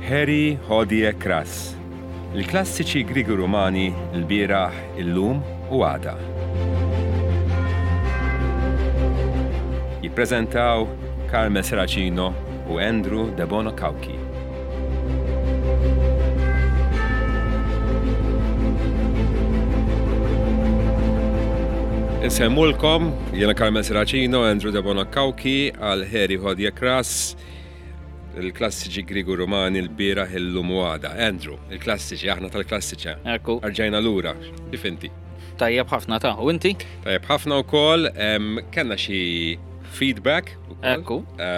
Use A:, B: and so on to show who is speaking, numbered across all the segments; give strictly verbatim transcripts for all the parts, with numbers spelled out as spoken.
A: Harry Hodie Kras. Il-klassiċi Griegi Rumani l-bieraħ, illum u għada. Jippreżentaw Carmen Seracino u Andrew De Bono Cauchi. Insemmulkom, jena Carmen Seracino, Andrew De Bono Cauchi, għal Harry Hodie Kras, il-klassiċi Griegi Rumani l-bieraħ, illum u għada. Andrew, il-klassiċi, aħna tal-klassiċi.
B: Ekku.
A: Arġajna l-ura, kif inti?
B: Tajjeb ħafna ta' u inti?
A: Tajjeb ħafna u kol, kanna xi feedback.
B: Ekku.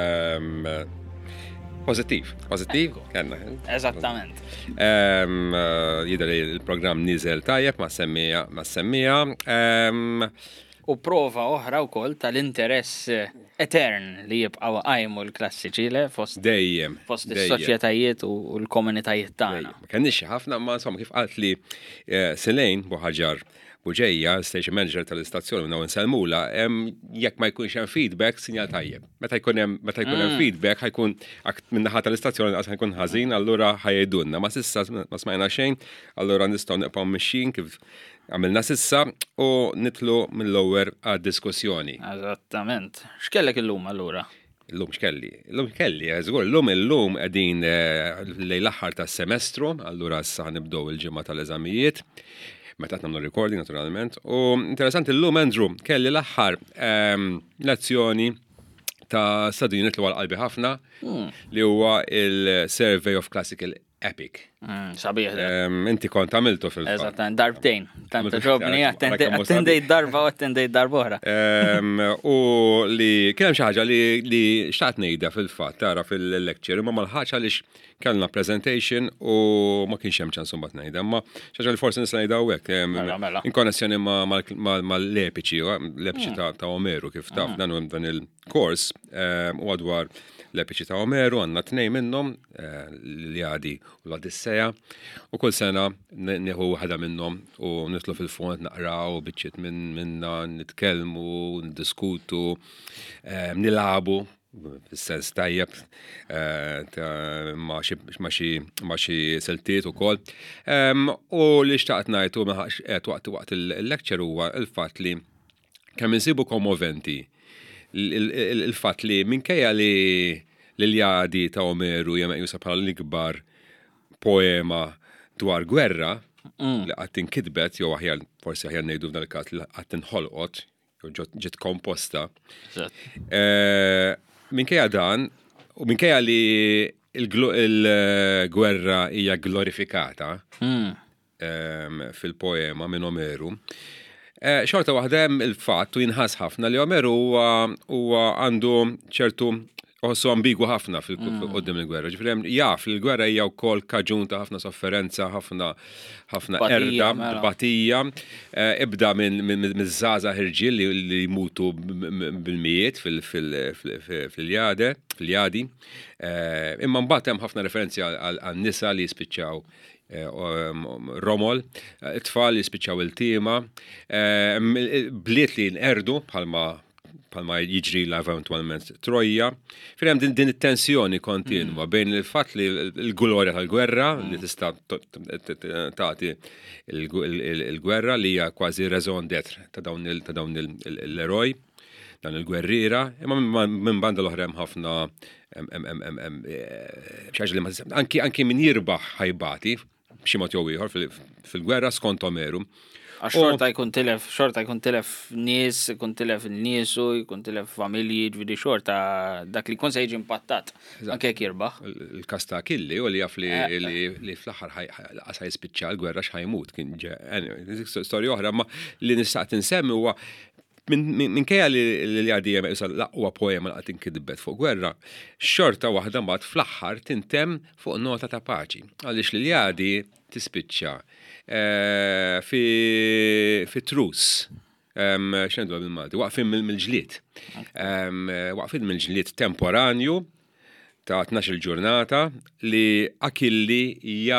A: Pozitiv, pozitiv, kanna.
B: Eżattament.
A: Jidher li l-programm nizel tajjeb ma' semmija, ma' semmija.
B: U prova oħra wkoll tal-interess etern li jibqgħu għajmu l-klassiċi le fost
A: dejjem
B: fost is-soċjetajiet u l-komunitajiet tagħna.
A: Ma kenniex ħafna ma insomma kif qalt li Silejn Buħaġar Buġejja, station manager tal-istazzjoni minnaw inselmula, jekk ma jkunx hemm feedback, sinjal tajjeb. Meta jkun hemm meta jkun hemm feedback ħajkun min-naħa tal-istazzjoni qas ħajkun ħażin, allura ħajdunna. Ma sissa ma smajna xejn, allura nistgħu neqgħu mixin kif għamilna sissa u nitlu mill-lower għad-diskussjoni.
B: Eżattament. X'kellek illum allura?
A: Illum x'kelli? Illum kelli, żgur, illum illum qegħdin lejn l-aħħar tas-semestru, allura issa nibdew il-ġimgħa tal-eżamijiet. Meta qed nagħmlu recording naturalment. U interessanti illum Andrew kelli l-aħħar lezzjoni ta' stadju nitlu għal qalbi ħafna li huwa il-Survey of Classical Epic.
B: Sabiħ.
A: Inti kont għamiltu fil-fatt.
B: Eżattament, darbtejn. Tant ġobni, attendejt darba u attendejt darba oħra.
A: U li kien hemm xi ħaġa li xtaqt ngħidha fil-fatt tara fil-lecture, imma ma l-ħaġa għaliex kellna presentation u ma kienx hemm ċans imbagħad ngħidha, imma xi ħaġa li forsi nista' ngħidha hawnhekk. In konnessjoni mal-lepiċi, l-epiċi ta' Omeru kif taf dan dan il-kors u dwar l-epiċi ta' Omeru għandna tnejn minnhom l-Iliadi u l-Odisseja u kull sena nieħu waħda minnhom u nitlu fil-fond naqraw biċċiet minn minna nitkellmu, ndiskutu, nilagħbu fis-sens tajjeb ma' xi siltiet ukoll. U li xtaqt ngħid waqt waqt il-lecture huwa l-fatt li kemm insibu kommoventi il-fatt li minkejja li l-Iliadi ta' Omeru hija meqjusa bħala l-ikbar poema dwar gwerra li qatt inkitbet jew aħjar forsi aħjar ngħidu f'dan il-każ li qatt inħolqot jew ġiet komposta. Minkejja dan u minkejja li l-gwerra hija glorifikata fil-poema minn Omeru, xorta waħda hemm il-fatt u jinħass ħafna li Omeru huwa għandu ċertu uħossu ambigu ħafna fil-qoddim il-gwerra. Ġifri jaf li l-gwerra hija wkoll kaġun ta' ħafna sofferenza, ħafna ħafna erda, batija, ibda minn żgħażagħ irġiel li jmutu bil-mijiet fil-Iliade, fil-Iliadi. Imma mbagħad hemm ħafna referenzi għan-nisa li jispiċċaw Romol, it-tfal li jispiċċaw il-tiema, bliet li nqerdu bħalma bħalma jiġri la eventualment Trojja. Firem din din it-tensjoni kontinwa bejn il-fatt li l-glorja tal-gwerra li tista' tagħti il-gwerra li hija kważi raison d'être ta' dawn l-eroj, dan il-gwerriera, imma minn banda l-oħra hemm ħafna xi li anki min jirbaħ ħajbati b'xi mod jew ieħor fil-gwerra skont Omeru.
B: Għax xorta jkun tilef, xorta jkun tilef nies, jkun tilef il-niesu, jkun tilef familji, ġvidi xorta dak li jkun se jiġi impattat. Anke jekk jirbaħ.
A: Il-kas ta' Killi u li jaf li fl-aħħar qasa jispiċċa l-gwerra x'ħajmut kien storja oħra, ma li nistaq tinsemmi huwa minkejja li l-Iliadi hija l-aqwa poema li qatt inkitbet fuq gwerra, xorta waħda mbagħad fl-aħħar tintemm fuq nota ta' paċi. Għaliex l-Iliadi tispiċċa fi trus, x'għandu bil-Malti, waqfin mill-ġlied. Waqfin mill-ġlied temporanju ta' tnax-il ġurnata li Akilli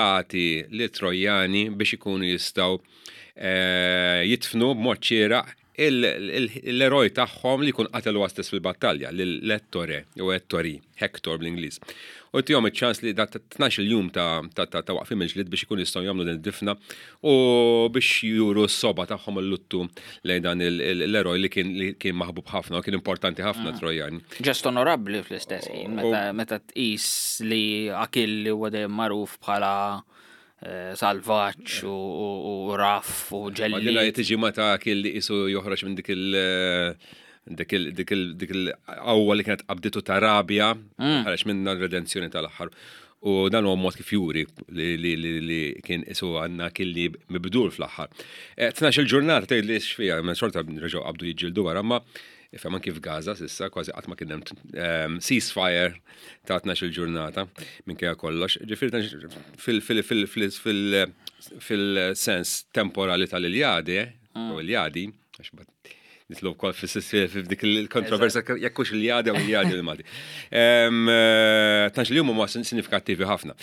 A: jagħti li Trojjani biex ikunu jistgħu jitfnu b'mod ċieraq l-eroj tagħhom li jkun qatel huwa stess fil-battalja, l-Ettore, jew Ettori, Hector bl-Ingliż. U tihom iċ-ċans li da tnax-il jum ta' waqfim il-ġlid biex ikun jistgħu jagħmlu din id-difna u biex juru s-soba tagħhom il-luttu lejn dan l-eroj li kien maħbub ħafna u kien importanti ħafna Trojani.
B: Ġest onorabbli fl-istess ħin, meta tqis li Akill huwa dejjem magħruf bħala salvaġġ u raff u ġelli.
A: Għallina jtiġi mata Akill li qisu joħroġ minn dik il- dik il-qawwa li kienet qabditu ta' rabja, ħareġ minna l-redenzjoni tal-aħħar. U dan huwa mod kif juri li kien isu għandna kelli mibdur fl-aħħar. tnax-il ġurnata tgħid li x'fiha, ma xorta reġgħu qabdu jiġġieldu wara, ma ifhem anke f'Gaza s'issa kważi qatt ma kien hemm ceasefire ta' tnax-il ġurnata minkejja kollox. Ġifieri fil-sens temporali tal-Iljadi, u Iljadi, nitlu wkoll f'dik il-kontroversja jekk hux il-Iljadi u l-Iljadi l-Madi. Tnax-il jum huma sinifikattivi ħafna.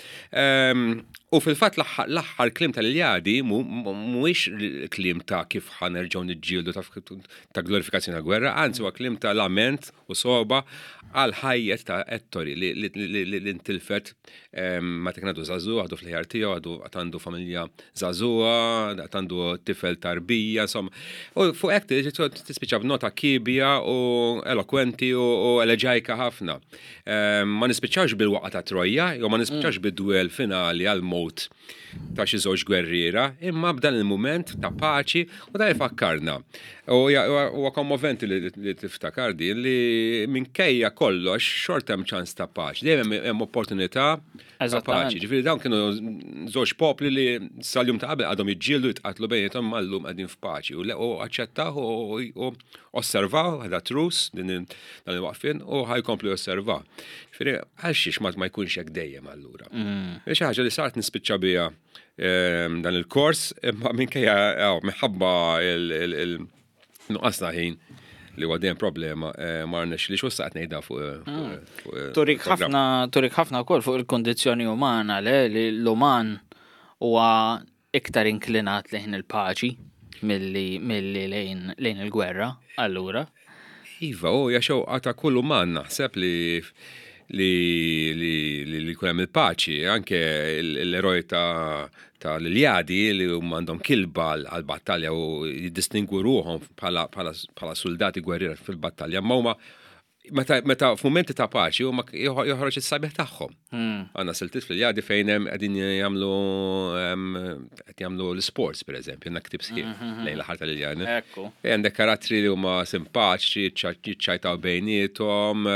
A: U fil-fatt l-aħħar kliem tal-Iljadi mhuwiex kliem ta' kif ħanerġgħu niġġieldu ta' glorifikazzjoni tal-gwerra, anzi huwa kliem ta' lament u soba għal ħajjet ta' Ettori li ntilfet ma teknadu żagħżugħ għadu fl-ħjar tiegħu għadu għandu familja żagħżugħa, għandu tifel tarbija, insomma. U fuq hekk tispiċċa b'nota kibja u elokwenti u eleġajka ħafna. Ma nispiċċawx bil-waqgħa ta' Trojja, jew ma nispiċċawx bid-dwell finali għal mowt ta' xi żewġ gwerriera, imma b'dan il-mument ta' paċi u da jfakkarna. U huwa kommoventi li tiftakar din li minkejja kollox xort hemm ċans ta' paċi. Dejjem hemm opportunità ta' paċi. Ġifieri dawn kienu żewġ popli li sal-jum ta' qabel għadhom jiġġieldu jitqatlu bejniethom mallum qegħdin f'paċi u aċċettaw u osservaw ħada trus dan il-waqfien u ħajkomplu osservaw. Ġifieri għalxiex ma jkunx hekk dejjem allura. Xi ħaġa li sart nispiċċa biha dan il-kors imma minkejja minħabba il-nuqqasna ħin li huwa dejjem problema ma rnex li x'wassa qed ngħidha fuq.
B: Turik ħafna turik ħafna wkoll fuq il-kondizzjoni umana li l-uman huwa iktar inklinat lejn il-paċi milli lejn il-gwerra allura.
A: Iva, u jaxew għata kull uman naħseb li li li kun hemm il-paċi, anke l-eroj ta' l-Iljadi li huma għandhom kilba għall-battalja u jiddistingwu ruhom bħala soldati gwerriera fil-battalja, ma huma meta f'mumenti ta' paċi huma joħroġ is-sabiħ tagħhom. Għandna siltiet fil-Iljadi fejn hemm qegħdin jagħmlu qed jagħmlu l-sports pereżempju, għandna ktib sħiħ lejn l-aħħar tal-Iljadi.
B: Ekku.
A: Għandek karattri li huma simpatiċi, jiċċajtaw bejniethom,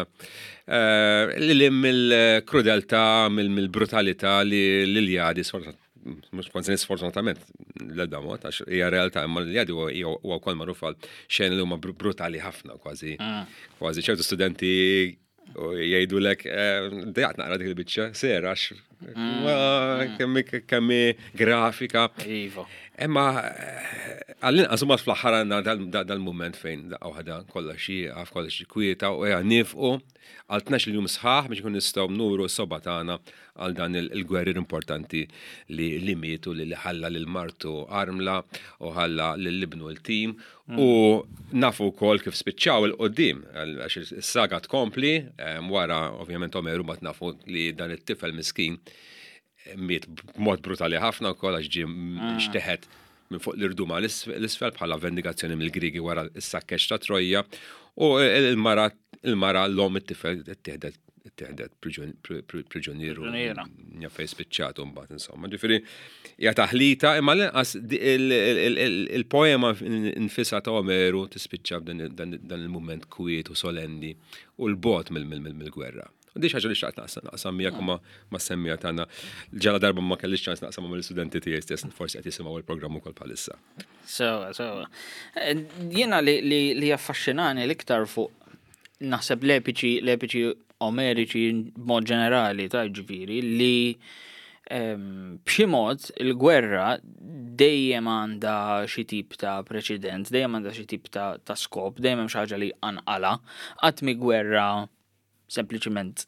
A: li mill-krudeltà, mill-brutalità li l-Iljadi mux konsen sfortunatament l-damot, għax hija realtà, imma l-Iljadi huwa wkoll magħruf għal xejn li huma brutali ħafna kważi. Kważi ċertu studenti jgħidulek dejaqt naqra dik il-biċċa sera għax kemmi grafika. Imma għall-inqas huma fl-aħħar għandna dal-mument fejn waħda kollha xi għaf kollha xi kwieta u nifqu għal tnax-il jum sħaħ biex ikun nistgħu nuru s-soba tagħna għal dan il-gwerrier importanti li mietu li ħalla lil martu Armla u ħalla lil ibnu l-tim u nafu wkoll kif spiċċaw il-qoddim għax is-saga tkompli wara ovvjament Omeru ma nafu li dan it-tifel miskin miet b'mod brutali ħafna wkoll għax ġie xteħed minn fuq l-irduma l-isfel bħala vendigazzjoni mill-Griegi wara s-sakkeċ ta' Trojja u il-mara il-mara l-om it-tifel it-tieħdet it-tieħdet priġunieru njaffej spiċċatu mbagħad insomma. Ġifieri hija taħlita imma l-inqas il-poema nfisha ta' Omeru tispiċċa dan il-mument kwiet u solenni u l-bogħod mill-gwerra. U di ħaġa li xtaqt naqsam miegħek u ma semmija tagħna ġala darba ma kellix ċans naqsam mal-istudenti tiegħi stess forsi qed jisimgħu il-programm ukoll bħalissa.
B: Sewa, sewa. Jiena li affaxxinani l-iktar fuq naħseb l-epiċi l-epiċi omeriċi b'mod ġenerali ta' ġifieri li b'xi mod il-gwerra dejjem għandha xi tip ta' preċedent, dejjem għandha xi tip ta' skop, dejjem hemm xi ħaġa li anqala qatt mi gwerra sempliċement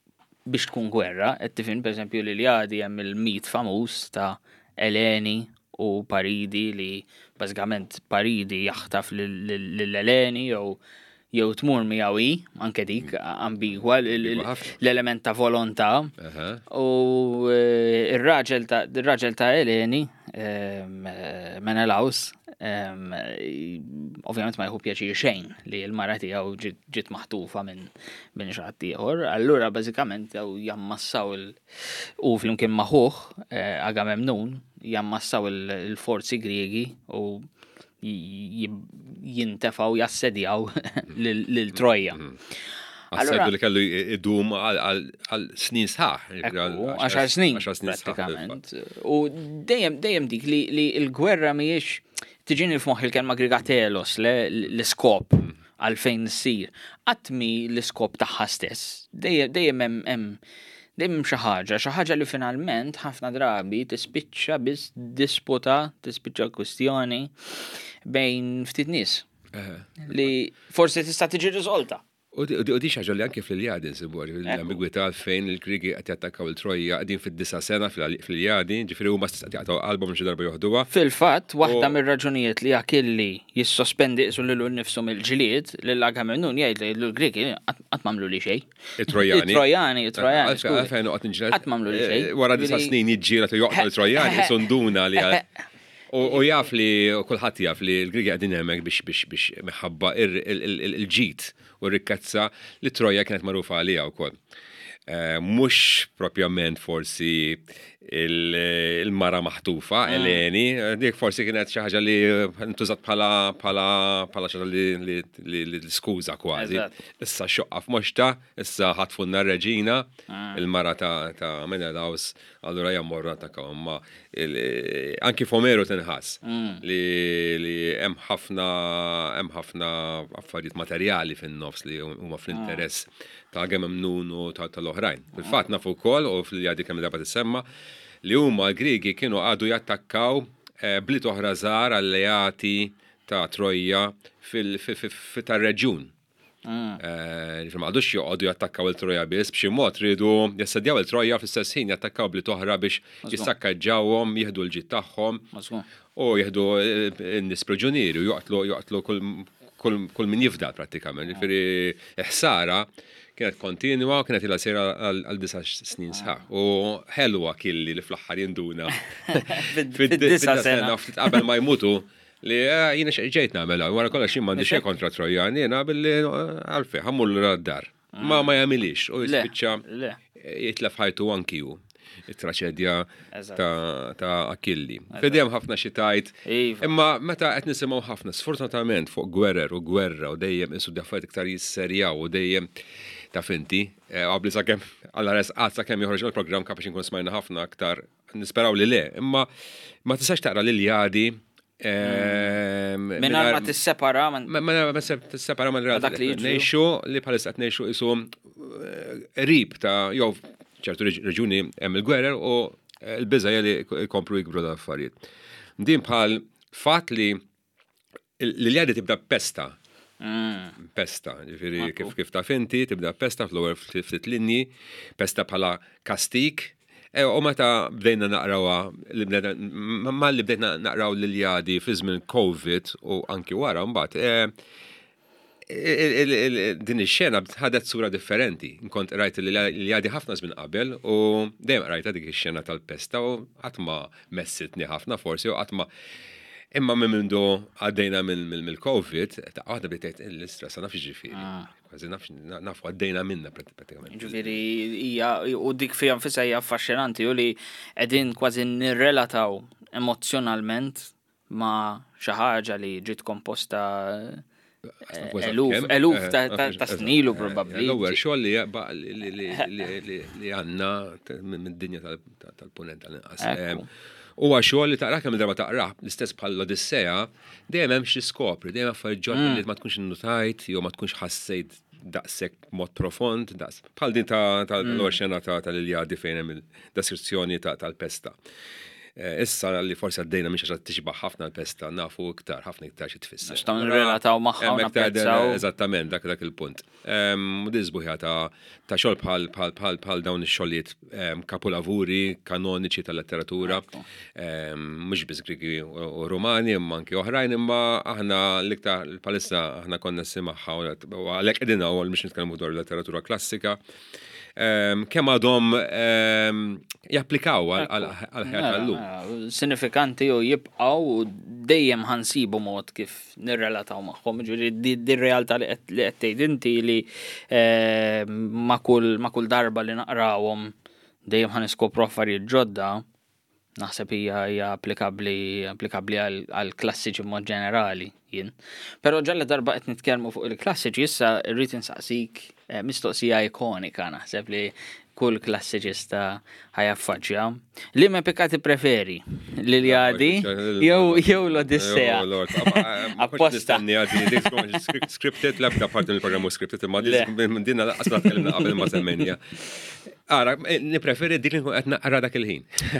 B: biex tkun gwerra, qed tifhem pereżempju l-Iljadi hemm il-mit famuż ta' Eleni u Paridi li bażikament Paridi jaħtaf lill-Eleni jew jew tmur miegħu hi, anke dik ambigwa l-element ta' volontà. U ir-raġel ta' ir-raġel ta' Eleni Menelaus ovvjament ma jħu pjaċir xejn li l-mara tiegħu ġiet maħtufa minn minn xi ħadd ieħor. Allura bażikament jew jammassaw il u flimkien magħhuh Agamemnon jammassaw il-forzi Griegi u jintefaw jassedjaw lil Trojja.
A: Assedu li kellu idum għal snin sħaħ.
B: għaxar snin pratikament. U dejjem dejjem dik li l-gwerra mhijiex tiġini f'moħħ il-kelma grigatelos l-iskop għalfejn issir. Qatt mi l-iskop tagħha stess. Dejjem hemm dejjem xi ħaġa, xi ħaġa li finalment ħafna drabi tispiċċa biss disputa, tispiċċa kwistjoni bejn ftit nies li forsi tista' tiġi riżolta.
A: U di xaġa li anke fl-Iljadi nsibu l-ambigwità fejn il-Griegi qed jattakkaw il-Trojja qegħdin fid-disa sena fl-Iljadi, ġifieri huma stess qed jaqgħu qalbhom xi darba joħduha.
B: Fil-fatt, waħda mir-raġunijiet li Akilli jissospendi qisu lilu nnifsu mill-ġlied lil Agamemnon jgħid li l-Griegi qatt m'għamlu li xejn.
A: Il-Trojani.
B: Il-Trojani, il-Trojani.
A: Għalfejn noqgħod inġiel.
B: Qatt m'għamlu li xejn.
A: Wara disa snin jiġġieled u joqgħod il-Trojani sunduna li U jaf li kulħadd jaf li l-Griegi qegħdin hemmhekk biex biex biex minħabba il-ġid u r-rikkezza li Trojja kienet magħrufa għaliha wkoll. Mhux propjament forsi il-mara maħtufa, Eleni, dik forsi kienet xi ħaġa li ntużat bħala bħala bħala xi li l-skuża kważi. Issa xoqqa f'moxta, issa ħatfunna r-reġina, il-mara ta' Menelaus, allura hija mmorra ta' ma anki f'Omeru tinħass li hemm ħafna hemm ħafna affarijiet materjali fin-nofs li huma fl-interess ta' Agamemnon u tal-oħrajn. Fil-fatt nafu wkoll u fil-Iljadi kemm darba tissemma li huma l-Griegi kienu għadu jattakkaw bliet oħra żgħar alleati ta' Trojja tar-reġjun. Ma għadux joqogħdu jattakkaw il-Trojja biss b'xi mod ridu jassedjaw il-Trojja fl-istess ħin jattakkaw bliet oħra biex jissakkaġġawhom, jieħdu l-ġid tagħhom u jieħdu n-nies priġunieri u joqtlu joqtlu kull min jifdal prattikament. Ġifieri ħsara kienet kontinua, kienet ila sera għal disa snin sħaħ. U ħelwa killi li fl-axħar jinduna.
B: Fid-disa sena.
A: Qabel ma jmutu li jina ġejt namela, wara kolla xin mandi xej kontra Trojan, jina billi għalfej, ħammur l-raddar. Ma ma jamilix, u jispiċċa jitlef ħajtu ankiju. Il-traċedja ta' Akilli. Fidjem ħafna xitajt, imma meta qed nisimgħu ħafna sfortunatament fuq gwerer u gwerra u dejjem insu daffajt iktar jisserjaw u dejjem ta' finti, għabli sa' kem, għalla-res għad sa' kem joħroġ il-program kapax nkun smajna ħafna aktar, nisperaw li le, imma ma tistax taqra l-Iljadi.
B: Minna ma t-separa.
A: Ma t-separa ma l-realtà. Nejxu li bħalissa qed nejxu isu rib ta' jow ċertu reġuni hemm il-gwerer u l-biża li jkomplu jikbru l-affarijiet. Din bħal fatt li l-Iljadi tibda pesta. Pesta, ġifiri kif ta' finti, tibda pesta fl-ewwel ftit linji, pesta bħala kastik, u meta bdejna naqrawha, ma li bdejna naqraw l-Iljadi fi żmien Covid u anki wara mbagħad din ix-xena ħadet sura differenti. Nkont rajt l-Iljadi ħafna żmien qabel u dejjem rajta dik ix-xena tal-pesta u qatt ma messitni ħafna forsi u qatt ma imma minn mindu għaddejna mill-Covid, ta' għadda bdejt l-istress, nafx ġifiri. Kważi nafu għaddejna minna pratikament.
B: Ġifiri, u dik fija nfissa hija affaxxinanti u li qegħdin kważi nirrelataw emozjonalment ma' xi ħaġa li ġiet komposta eluf ta' snilu probabbli.
A: L-ewwel xogħol li għandna mid-dinja tal-punent tal-inqas. U għaxol li taqra kemm darba taqra l-istess bħal l-Odissea, dejjem hemm xi skopri, dejjem affarijiet ġodda li ma tkunx innutajt jew ma tkunx ħassejt daqshekk mod profond, daqs. Bħal din tal-ewwel xena tal-Iljadi fejn hemm il-deskrizzjoni tal-pesta. Issa li forsi għaddejna miex għaxa tixbaħ ħafna l-pesta, nafu iktar, ħafna iktar xi tfisser.
B: Staw nirrelataw magħha u napprezzaw.
A: Eżattament, dak dak il-punt. U disbuħja ta' ta' xogħol bħal bħal bħal bħal dawn ix-xogħlijiet kapolavuri kanoniċi tal-letteratura, mhux biss Grigi u Rumani, imma anke oħrajn, imma aħna l-iktar palissa aħna konna simagħha u għalhekk qegħdin hawn biex nitkellmu dwar letteratura klassika. Kemm għadhom japplikaw għal-ħajja tal-lum.
B: Sinifikanti u jibqaw u dejjem ħansibu mod kif nirrelataw magħhom. Ġifieri di realtà li qed tgħid inti li ma' kull darba li naqrawhom dejjem ħaniskopru affarijiet ġodda, naħseb hija hija applikabbli applikabbli għal klassiċi mod ġenerali jien. Però ġalla darba qed nitkellmu fuq il-klassiċi issa rrid insaqsik mistoqsija ikonika naħseb li kull klassiċista ħajaffaċċja. Li ma pikati preferi? L-Iliadi jew jew l-Odissea? Apposta.
A: Scripted labda parti mill-programmu scripted imma dinna laqas ma tkellimna qabel ma semmejnija. Ara, nipreferi dik li nkun qed naqra dak il-ħin.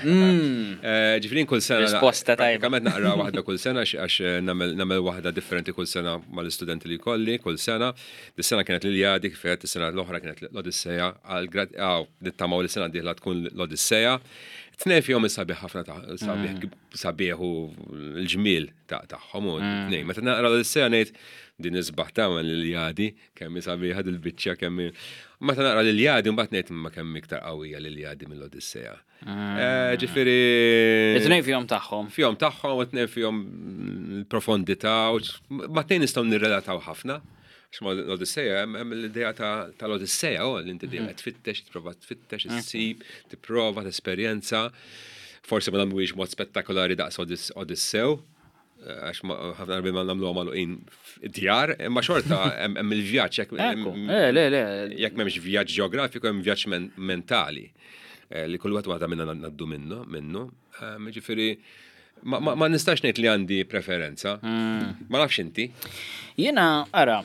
A: Ġifieri kull sena.
B: Risposta tajba.
A: Kamet naqra waħda kull sena għax nagħmel waħda differenti kull sena mal-istudenti li kolli kull sena. Dis-sena kienet l-Iliadi kif qed is-sena l-oħra kienet l-Odissea għal nittamaw li sena diħla tkun l-Odissea. Tnej fihom is-sabiħ ħafna sabiħ sabiħ u l-ġmiel tagħhom u tnejn. Meta naqra l-Odissea ngħid din isbaħ tagħmel l-Iliadi kemm sabiħa il-biċċa kemm meta naqra l-Iliadi mbagħad ngħid imma kemm iktar qawwija l-Iliadi mill-Odissea. Ġifieri
B: it-tnejn fihom tagħhom.
A: Fihom tagħhom u tnejn fihom l-profondità u ma tnejn nistgħu nirrelataw ħafna. Xma l-Odissea, hemm l-idea tal-Odissea, u l-inti dejjem qed tfittex, tipprova tfittex, issib, tipprova tesperjenza. Forsi ma nagħmluhiex mod spettakolari daqs Odissew, għax ħafna darbi ma nagħmluhom magħluqin djar, imma xorta hemm il-vjaġġ jekk jekk m'hemmx vjaġġ ġeografiku hemm vjaġġ mentali li kull waħed waħda minna ngħaddu minnu minnu. Ġifieri ma nistax ngħid li għandi preferenza. Ma nafx inti.
B: Jiena ara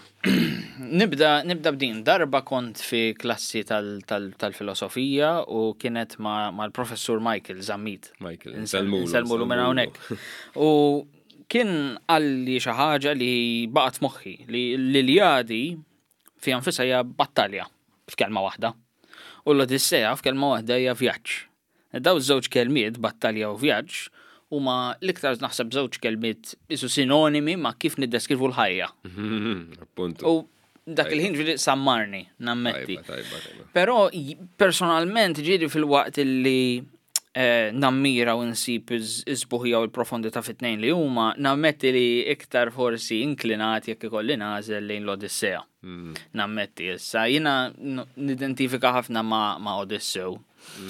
B: nibda nibda b'din darba kont fi klassi tal-filosofija u kienet mal-professur Michael Zammit.
A: Michael,
B: nselmulu minn hawnhekk. U kien għalli xi ħaġa li baqgħet moħħi li l-Iliadi fi anfisha hija battalja f'kelma waħda. U l-Odissea f'kelma waħda hija vjaġġ. Daw żewġ kelmiet battalja u vjaġġ huma l-iktar naħseb żewġ kelmiet isu sinonimi ma' kif niddeskrivu l-ħajja.
A: Appuntu.
B: U dak il-ħin ġieli sammarni, nammetti. Però personalment ġieli fil-waqt li nammira u nsib iż-sbuħija u l-profondità fit-tnejn li huma, nammetti li iktar forsi inklinati jekk ikolli nażel lejn l-Odissea. Nammetti issa. Jiena nidentifika ħafna ma' Odissew.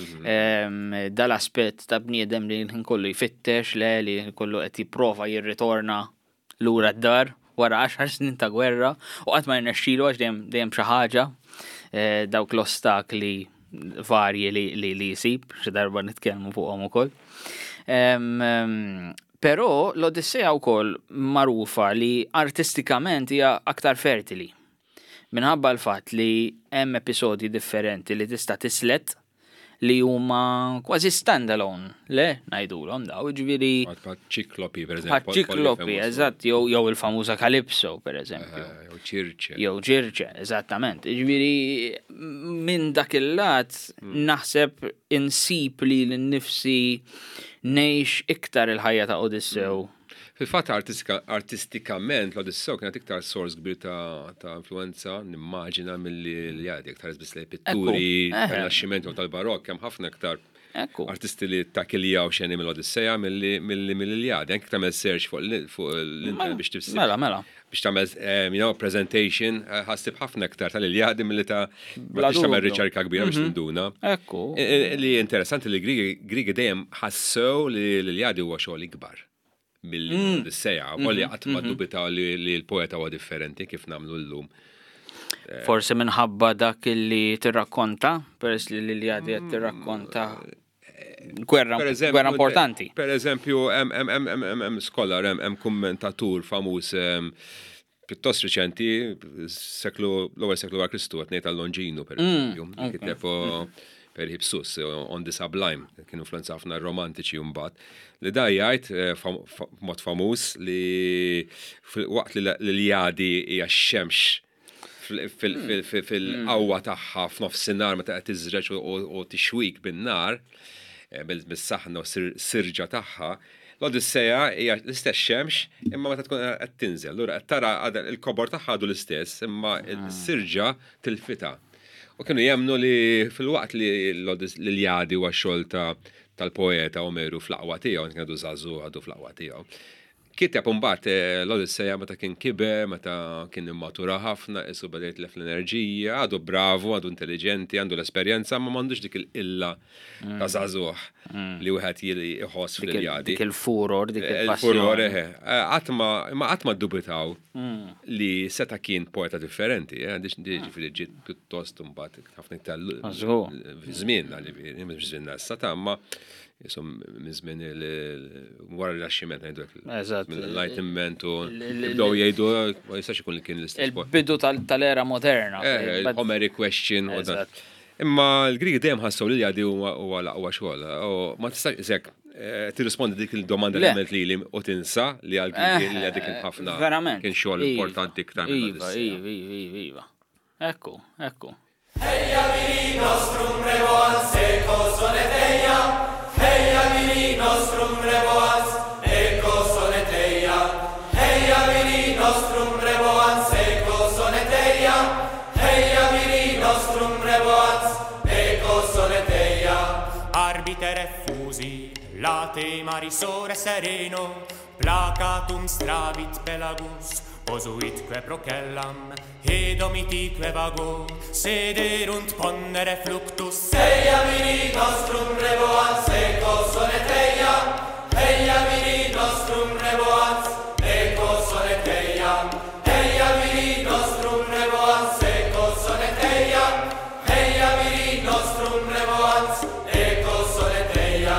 B: Dal-aspett ta' bniedem li l-ħin kollu jfittex le li kollu qed jipprova jirritorna lura d-dar wara għaxar snin ta' gwerra u qatt ma jnexxielu għax dejjem xi ħaġa dawk l-ostakli varji li li jsib xi darba nitkellmu fuqhom ukoll. Però l-Odissea wkoll magħrufa li artistikament hija aktar fertili. Minħabba l-fatt li hemm episodji differenti li tista' tislet li huma kważi standalone, le ngħidulhom daw, jiġifieri
A: ċiklopi pereżempju.
B: ċiklopi, eżatt, jew jew il-famuża Calypso pereżempju.
A: Jew Ċirċe.
B: Jew Ċirċe, eżattament. Jiġifieri minn dak il-lat naħseb insib li l-nifsi ngħix iktar il-ħajja ta' Odissew.
A: Fil-fatt artistikament l-Odissew kienet iktar sors kbir ta' influenza, nimmaġina mill-Iliadi, iktar biss li pitturi, tal-Naxximent u tal-Barokk, hemm ħafna iktar artisti li takiljaw xeni mill-Odisseja mill-Iliadi, anke tagħmel search fuq l-internet biex tifsib.
B: Mela, mela.
A: Biex tagħmel presentation ħassib ħafna iktar tal-Iliadi milli ta' biex tagħmel riċerka kbira biex tinduna.
B: Ekku.
A: Li interessanti li Griegi dejjem ħassew li l-Iliadi huwa xogħol ikbar mill-Odisseja, għolli għatma dubita li l-poeta huwa differenti kif namlu l-lum.
B: Forse minħabba dak li tirrakkonta, peress li l-Iliadi qed tirrakkonta gwerra importanti.
A: Per eżempju, hemm skolar, hemm kummentatur famuż pjuttost riċenti, seklu l-ewwel seklu wara Kristu qed ngħid tal-Longino pereżempju. Kiteb Perhipsus on the Sublime, kienu influenza ħafna romantiċi mbagħad, li da jgħid mod famuż li waqt li l-jadi hija x-xemx fil-qawwa tagħha f'nofsinhar meta qed tiżreġ u tixwik bin-nar bis-saħħna u sirġa tagħha, l-Odisseja hija l-istess xemx imma meta tkun qed tinżel. Allura qed tara il-kobor tagħha għadu l-istess imma s-sirġa tilfita. U kienu jemnu li fil-waqt li l-jadi huwa xogħol tal-poeta Omeru fl-aqwa tiegħu, kienu żagħżugħ għadu fl-aqwa tiegħu. Kiteb mbagħad l-Odisseja meta kien kiber, meta kien immatura ħafna, isu bdejt lef l-enerġija, għadu bravu, għadu intelligenti, għandu l-esperjenza, ma m'għandux dik il-illa ta' żagħżugħ li wieħed jħoss fil-jadi.
B: Dik il-furor, dik
A: il-furor, eħe. Qatt ma qatt ma ddubitaw li seta' kien poeta differenti, ġifieri ġiet pjuttost mbagħad ħafna iktar żmien għalli mhux żmien issa ta' ma jisom mizmin il-wara l-axximent għajdu l-enlightenment u bdow jgħidu ma jistax ikun li kien l-istess.
B: Il-bidu tal-era moderna.
A: Il-Homeric question. Imma l-Grigi dejjem ħassu li jgħadi u għal-aqwa xogħol. Ma tistax isek tirrispondi dik il-domanda li għamilt li u tinsa li għal-Grigi li għadi kien ħafna kien xogħol importanti iktar.
B: Iva, iva, iva, iva. Ekku, ekku.
C: Ejja viri nostrum revoan seco soneteia. Heia viri nostrum revoans, eco soneteia. Heia viri nostrum revoans, eco soneteia. Heia viri nostrum revoans, eco soneteia. Arbitere fusi, late marisore sereno, placatum stravit pelagus, posuitque procellam, edomitique vago, sederunt pondere fluctus. Heia viri nostrum revoans, eco soneteia. Heia viri nostrum revoans, eco soneteia. Heia viri nostrum revoans, eco soneteia. Heia viri nostrum revoans, eco soneteia.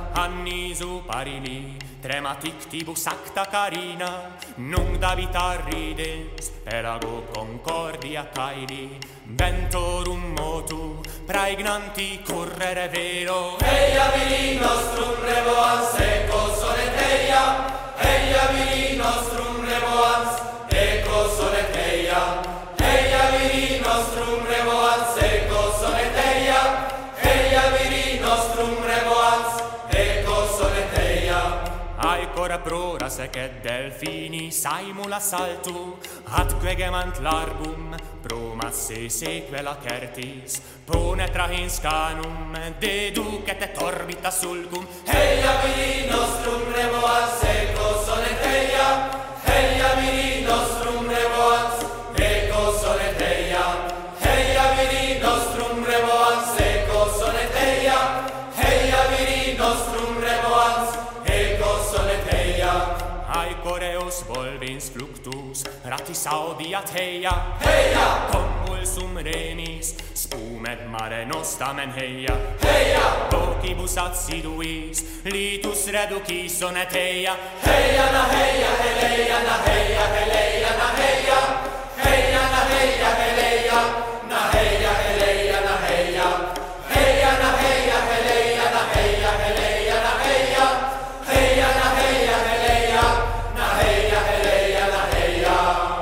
C: Annisu parini, trematictibus acta carina, nunc Davitar ridens, pelago concordia caeli, ventorum motu, praegnanti currere vero. Heia viri nostrum revoans, eco soneteia. Heia viri nostrum revoans, eco soneteia. Heia viri nostrum revoans, eco soneteia. Heia viri nostrum revoans, eco soneteia. Aicora prora secet delfini saimula saltu, atque gemant largum, proma se seque lacertis, ponetra in scanum, deducet et orbita sulcum. Heia viri nostrum revoans, eco soneteia. Heia viri nostrum revoans, eco soneteia. Heia viri nostrum revoans, eco soneteia. Heia viri nostrum revoans, eco soneteia. Aecoreus volvins fluctus, ratis audiat heia. Heia! Convulsum remis, spumet mare nostamen heia. Heia! Vocibus assiduis, litus reducis soneteia. Heia na heia, heleia, na heia, heleia, na heia. Heia na heia, heleia, na heia, heleia, na heia. Heia na heia, heleia, na heia, heleia, na heia. Heia na heia, heleia, na heia, heleia, na heia.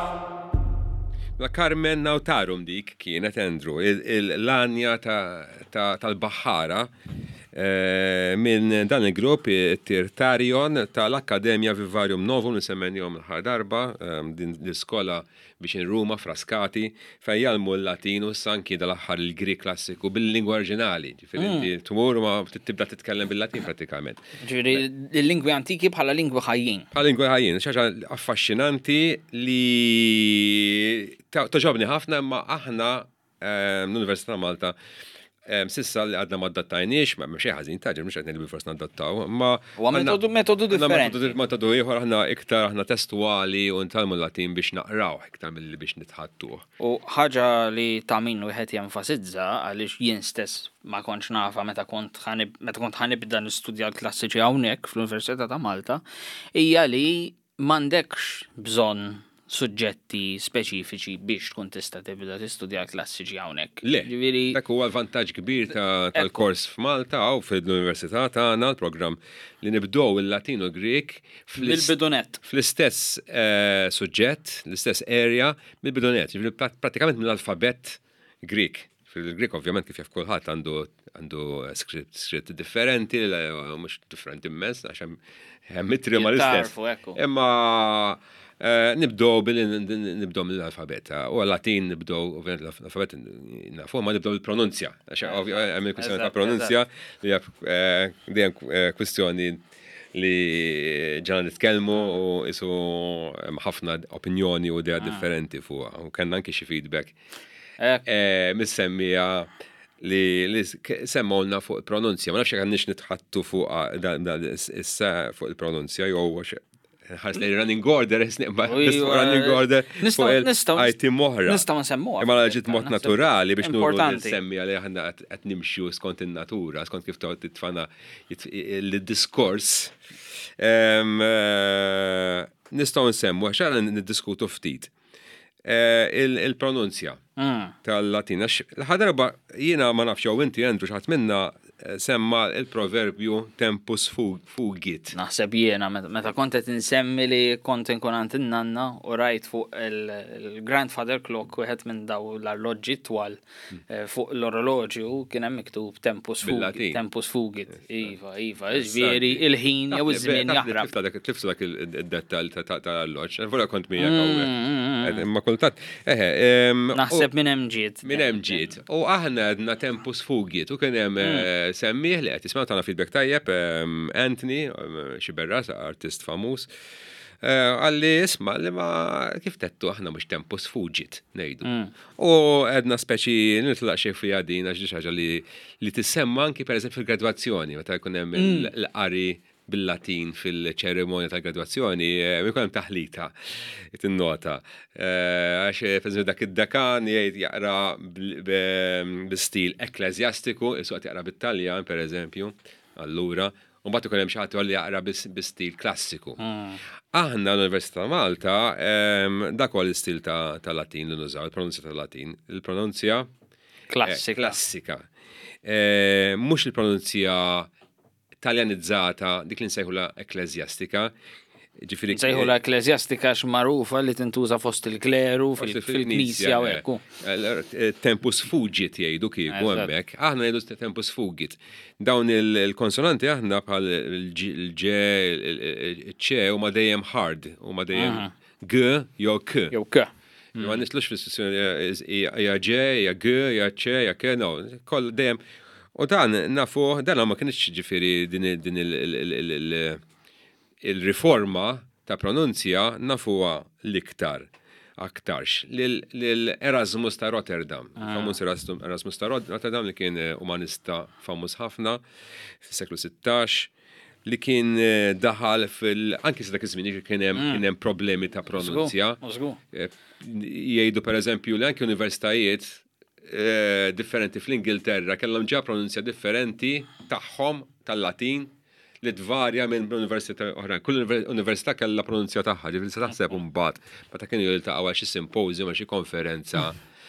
A: La Carmen Nautarum dik kienet Andrew, l-lanja tal-Baħħara minn dan il-grupp Tirtarion tal-Akkademja Vivarium Novum nisemmenjhom l-ħar darba din l-iskola biex Ruma Frascati fejn jalmu l-Latinus anki dal-aħħar il-Grik klassiku bil-lingwa oriġinali. Ġifieri tmur ma tibda titkellem bil-Latin pratikament.
B: Ġifieri il-lingwi antiki bħala lingwi ħajjin.
A: Bħala lingwi ħajjin, xi ħaġa affaxxinanti li toġobni ħafna imma aħna l-Università Malta sissa li għadna ma d-dattajniex, ma mxie ħazin taġi, mux għedni li bil-fors naddattaw, ma...
B: U metodu differenti.
A: Metodu ieħor ħna iktar ħna testuali u ntalmu l-Latin biex naqraw, iktar mill-li biex nitħattuh.
B: U ħaġa li ta' min u jħet jenfasizza għalix jien stess ma konċ nafa meta kont ħanibda nistudja l-klassiċi hawnhekk fl-Università ta' Malta, hija li m'għandekx bżonn suġġetti speċifiċi biex tkun tista' tibda tistudja klassiċi hawnhekk.
A: Le,
B: Ġifieri
A: dak huwa vantaġġ kbir ta' tal-kors f'Malta u fil-Università tagħna l-programm li nibdew il-Latin u Greek
B: bil-bidunet.
A: fl-istess eh, suġġett, l-istess area bil-bidunet, ġifieri prat- pratikament mill-alfabet Greek. Fil-Greek ovvjament kif jaf kulħadd għandu għandu script script differenti, l- mhux differenti immens għax hemm hemm mitri ma l-istess.
B: Tarfu, ekku.
A: Imma eh, nibdew bil nibdew mill-alfabet. U Latin nibdew ovvjament l-alfabet nafu ma nibdew bil-pronunzja. Għax ovvjament hemm il-kwistjoni ta'
B: Eżatt,
A: pronunzja li hija eh, dejjem eh, kwistjoni li ġana nitkellmu u isu hemm ħafna opinjoni u idea differenti fuqha. U kellna anke xi feedback
B: Ekku.
A: eh, mis-semmija li li k- semmolna fuq il-pronunzja. Ma nafx jekk għandniex nitħattu fuq da- da- issa fuq il-pronunzja jew għax ħares li running order, isniqba
B: Uj,
A: fuq running order
B: nistaw-
A: fuq
B: nistaw-
A: il-item moħra.
B: Nistgħu nsemmuha.
A: Imma ġiet mod
B: Naħseb
A: naturali biex nuru
B: importanti.
A: semmi għalli ħanna qed nimxu skont in-natura, skont kif tgħod titfana il-diskors. Em, eh, Nistgħu nsemmu għax għandna niddiskutu ftit. Eh, il- Il-pronunzja
B: Mm.
A: tal-Latin. Għax l-ħadarba jiena ma nafx jew inti Andrew xaħat minna eh, semma il-proverbju tempus fu- fugit.
B: Naħseb jiena meta meta kont qed insemmi li kont inkunant in-nanna u rajt fuq il- il-grandfather clock wieħed minn daw l-arloġġi twal eh, fuq l-oroloġju kien hemm miktub tempus fugit.
A: Bil-Latin.
B: Tempus fugit. Iva, iva, ġifieri il-ħin jew iż-żmien jaħrab.
A: Tliftu dak il-dettal tal-alloġ. Vora kont miegħek hawnhekk. Imma kultant. Eħe. em,
B: Naħseb minn hemm ġiet.
A: Min hemm ġiet. U aħna għedna tempus fugit u kien hemm eh, semmih li qed isma' tagħna feedback tajjeb em, Anthony, em, xi berras, artist famuż. eh, Għalli isma' li ma kif tettu aħna mhux tempus fugit ngħidu. U għedna speċi nitlaq xejn fiha din għax di xi ħaġa li li tissemma anki pereżempju fil-gradwazzjoni meta jkun hemm il- l-qari bil-Latin fil-ċerimonja tal-gradwazzjoni, eh, jkun hemm taħlita it-nota. Eh, Għax pereżempju dak id-dekan jgħid jaqra bil- b- bi-stil ekklezjastiku, isu qed jaqra bit-Taljan pereżempju, allura, u mbagħad ikun hemm xi ħadd li jaqra bis- bi-stil klassiku. Aħna l-Università ta' Malta, em, dak huwa l-istil ta' ta' Latin li nużaw, il-pronunzja ta' Latin. Il-pronunzja eh,
B: Klassika.
A: klassika. Eh, Mhux il-pronunzja taljanizzata, dik li nsejħula ekklezjastika. Ġifieri
B: Nsejħu la eklezjastika x'marufa li tintuża fost il-kleru
A: Forsi
B: fil-knisja u
A: eh,
B: ekku.
A: eh, Tempus fugit jgħidu kieku
B: Eżatt.
A: hemmhekk. Aħna jgħidu tempus fugit. Dawn il- il-konsonanti aħna bħal il-ġe, il-ċe huma dejjem hard, huma dejjem g jew k.
B: Jew ke.
A: Ma nislux fis-sessjoni hija ġe, hija g, hija ċe, hija ke, no, koll dejjem. U dan nafu, dan ma kienx ġifieri din il- din il- il- il- il- il-riforma ta' pronunzja nafuha l-iktar aktarx lil-Erasmus ta' Rotterdam. Famuż Erasmus ta' Rotterdam li kien eh, umanista famuż ħafna fis-seklu sittax li kien eh, daħal fil anki sa dak iż-żmien kien hemm kien hemm problemi ta' pronunzja.
B: Użgu.
A: Eh, Jgħidu pereżempju li anke universitajiet eh, differenti fl-Ingilterra kellhom ġa pronunzja differenti tagħhom tal-Latin li tvarja minn università oħrajn. Kull univer- università kellha pronunzja tagħha, ġifieri se taħseb imbagħad meta kienu jiltaqgħu għal xi symposium għal xi konferenza.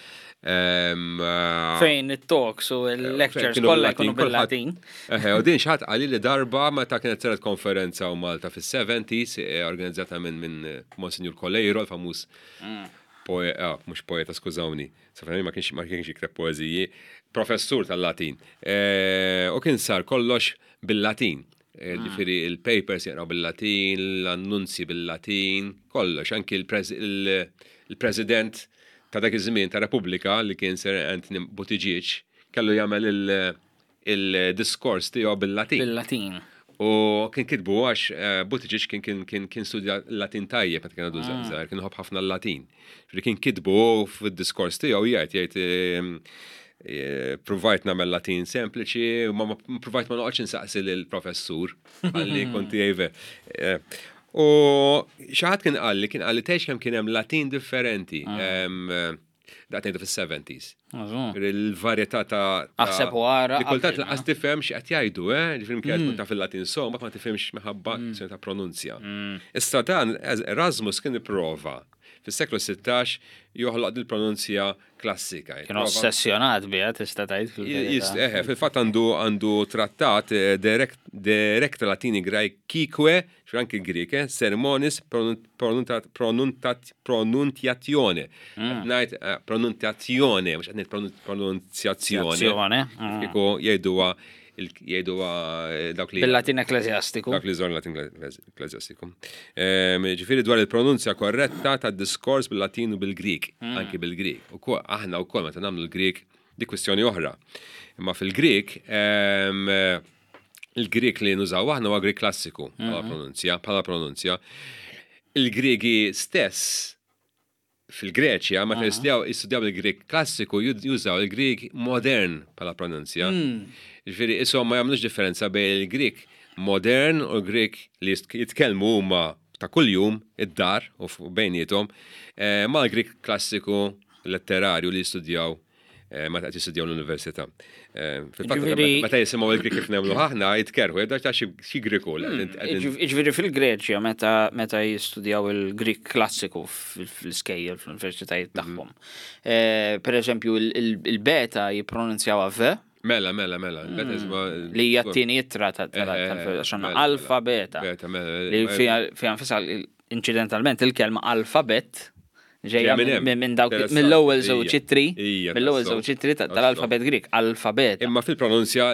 A: em, eh,
B: Fejn it-talks u l-lectures
A: kienu
B: kollha
A: bil-Latin,
B: jkunu bil-Latin.
A: Eħe, u din xaħat għalli li darba meta kienet saret konferenza u Malta fis-seventies eh, organizzata minn min eh, Monsignor Kolejro, l-famuż poeta, mhux poeta, skużawni, safrani ma kienx ma kienx jikteb poeżiji, professur tal-Latin. Eh, U kien sar kollox bil-Latin. Eh, Ġifieri il-papers jaqraw bil-Latin, l-annunzi bil-Latin, kollox, anki il-pres- il- il-president ta' dak iż-żmien ta' Repubblika li kien Sir Anthony Buttigieg kellu jagħmel il- il-diskors tiegħu bil-Latin.
B: Bil-Latin.
A: U kien kitbu għax eh, Buttigieg kien kien kien kien studja Latin tajjeb meta kien għadu żgħar, kien ħobb ħafna l-Latin. Ġifieri kien kitbu fid-diskors tiegħu jgħid jgħid eh, eh, provajt nagħmel Latin sempliċi, u ma ma- provajt ma noqgħodx insaqsi lill-professur għalli konti jgħive. U xaħat kien għalli, kien għalli teħx kem kien hemm Latin differenti. Daqtejdu fis-seventies.
B: Użgu.
A: Il-varjetà ta' ta-
B: Aħseb u għara
A: Li kultant
B: qabel,
A: laqas tifhem x'qed jgħidu, eh? Ġifieri kien tkun taf il-Latin so, ma ma tifhemx minħabba kwestjoni ta' pronunzja. Issa dan Erasmus kien ipprova fis-seklu sittax joħloq il-pronunzja klassika.
B: Kienu ossessjonat biha tista' tgħid fil-verità.
A: Eħe, fil-fatt għandu għandu trattat direkt Latini Graekique, x'anki Grike, sermonis pronuntjazzjoni. Ngħid pronuntjazzjoni, mhux qed ngħid pronunzjazzjoni. Kieku jgħiduha jgħiduha dawk li
B: bil-Latin ekklesjastiku.
A: Dawk li żor Latin ekklesjastiku. Ġifieri dwar il-pronunzja korretta tad-diskors bil-Latin u bil-Grik, anki bil-Grik. Ukoll aħna wkoll meta nagħmlu l-Grik di kwestjoni oħra. Imma fil-Grik il-Grik li nużaw aħna huwa Grik klassiku bħala pronunzja, bħala pronunzja. Il-Griegi stess fil-Greċja meta jistudjaw il-Grik klassiku jużaw il-Grik modern bħala pronunzja. Ġifieri ishom ma jagħmlux differenza bejn il-Grik modern u l-Grik li jitkellmu huma ta' kuljum id-dar u bejniethom ma' l-Grik klassiku letterarju li jistudjaw meta qed jistudjaw l-università. Meta jisimgħu il-Grik kif nagħmlu aħna jitkerħu jibda ta' xi Griku.
B: Jiġifieri fil-Greċja meta jistudjaw il-Grik klassiku fl-iskejjel fl-universitajiet tagħhom. Pereżempju il-beta jippronunzjawha v.
A: Mela, mela, mela.
B: Li hija t-tieni ittra tal-għaxan alfa-beta. Li fiha nfisha incidentalment il-kelma alfabet ġejja minn dawk mill-ewwel żewġ ittri, mill-ewwel żewġ ittri tal-alfabet Grik, alfabet.
A: Imma fil-pronunzja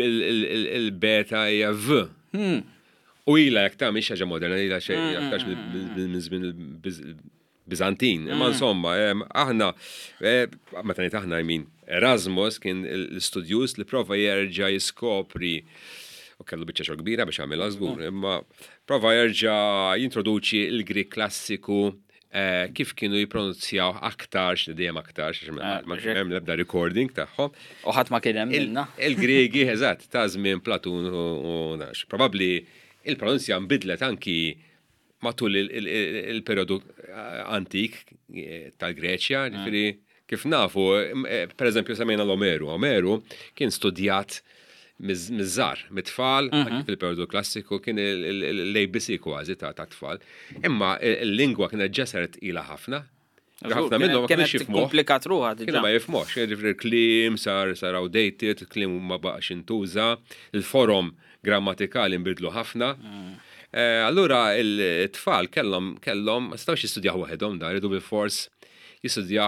A: il-beta hija v. U ilha jekk ta' mhix ħaġa moderna, ilha xejn aktarx minn Bizantin. Imma insomma, aħna meta ngħid aħna jmin Erasmus kien l-studjus li prova jerġa' jiskopri u kellu biċċa xogħol kbira biex għamilha żgur, imma prova jerġa' jintroduċi l-Grik klassiku kif kienu jippronunzjaw aktarx li dejjem aktarx hemm l-ebda recording tagħhom.
B: U ħadd ma kien hemm minna.
A: Il-Griegi eżatt ta' żmien Platun u nax. Probabbli il-pronunzja nbidlet anki matul il-periodu antik tal-Greċja, ġifieri kif nafu, per eżempju semmejna l-Omeru. Omeru kien studjat miż-żar, mit-tfal, fil-periodu klassiku kien l-A B C kważi ta' tfal. Imma il-lingwa kienet ġeseret ila ħafna. Ħafna minnhom ma kienx jifhmuh.
B: Komplikat ruħha diġà.
A: Kien ma jifhmux, il-kliem sar sar outdated, il-kliem ma baqax intuża, il-forom grammatikali nbidlu ħafna. Allura il-tfal kellhom kellhom ma stawx jistudjaw waħedhom dar, jridu bil-fors jistudjaw